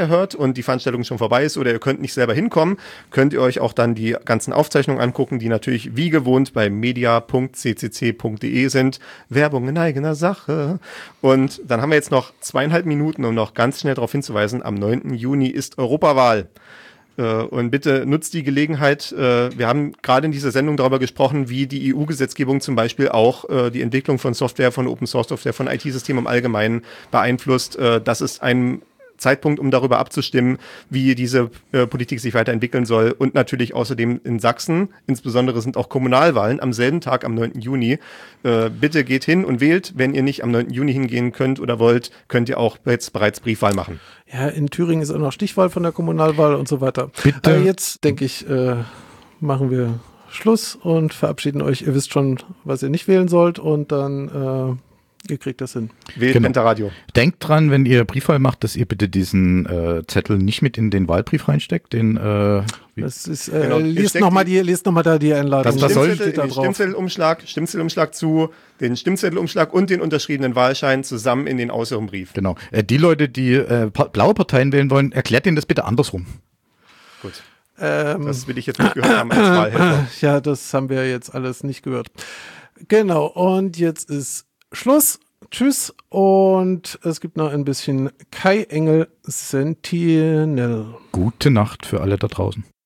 und die Veranstaltung schon vorbei ist oder ihr könnt nicht selber hinkommen, könnt ihr euch auch dann die ganzen Aufzeichnungen angucken, die natürlich wie gewohnt bei media.ccc.de sind. Werbung in eigener Sache. Und dann haben wir jetzt noch 2,5 Minuten, um noch ganz schnell darauf hinzuweisen, am 9. Juni ist Europawahl. Und bitte nutzt die Gelegenheit. Wir haben gerade in dieser Sendung darüber gesprochen, wie die EU-Gesetzgebung zum Beispiel auch die Entwicklung von Software, von Open-Source-Software, von IT-Systemen im Allgemeinen beeinflusst. Das ist ein Zeitpunkt, um darüber abzustimmen, wie diese Politik sich weiterentwickeln soll. Und natürlich außerdem in Sachsen, insbesondere sind auch Kommunalwahlen am selben Tag, am 9. Juni. Bitte geht hin und wählt. Wenn ihr nicht am 9. Juni hingehen könnt oder wollt, könnt ihr auch jetzt bereits Briefwahl machen. Ja, in Thüringen ist auch noch Stichwahl von der Kommunalwahl und so weiter. Bitte. Aber jetzt, denke ich, machen wir Schluss und verabschieden euch. Ihr wisst schon, was ihr nicht wählen sollt und dann ihr kriegt das hin. Wählt Genau. Pentaradio. Denkt dran, wenn ihr Briefwahl macht, dass ihr bitte diesen Zettel nicht mit in den Wahlbrief reinsteckt. Das ist, Genau, lest nochmal da die Einladung. Das soll- steht da drauf. Stimmzettelumschlag zu, den Stimmzettelumschlag und den unterschriebenen Wahlschein zusammen in den äußeren Brief. Genau. Die Leute, die blaue Parteien wählen wollen, erklärt denen das bitte andersrum. Gut. Das will ich jetzt nicht gehört haben als Wahlhelfer. Ja, das haben wir jetzt alles nicht gehört. Genau, und jetzt ist Schluss. Tschüss. Und es gibt noch ein bisschen Kai Engel Sentinel. Gute Nacht für alle da draußen.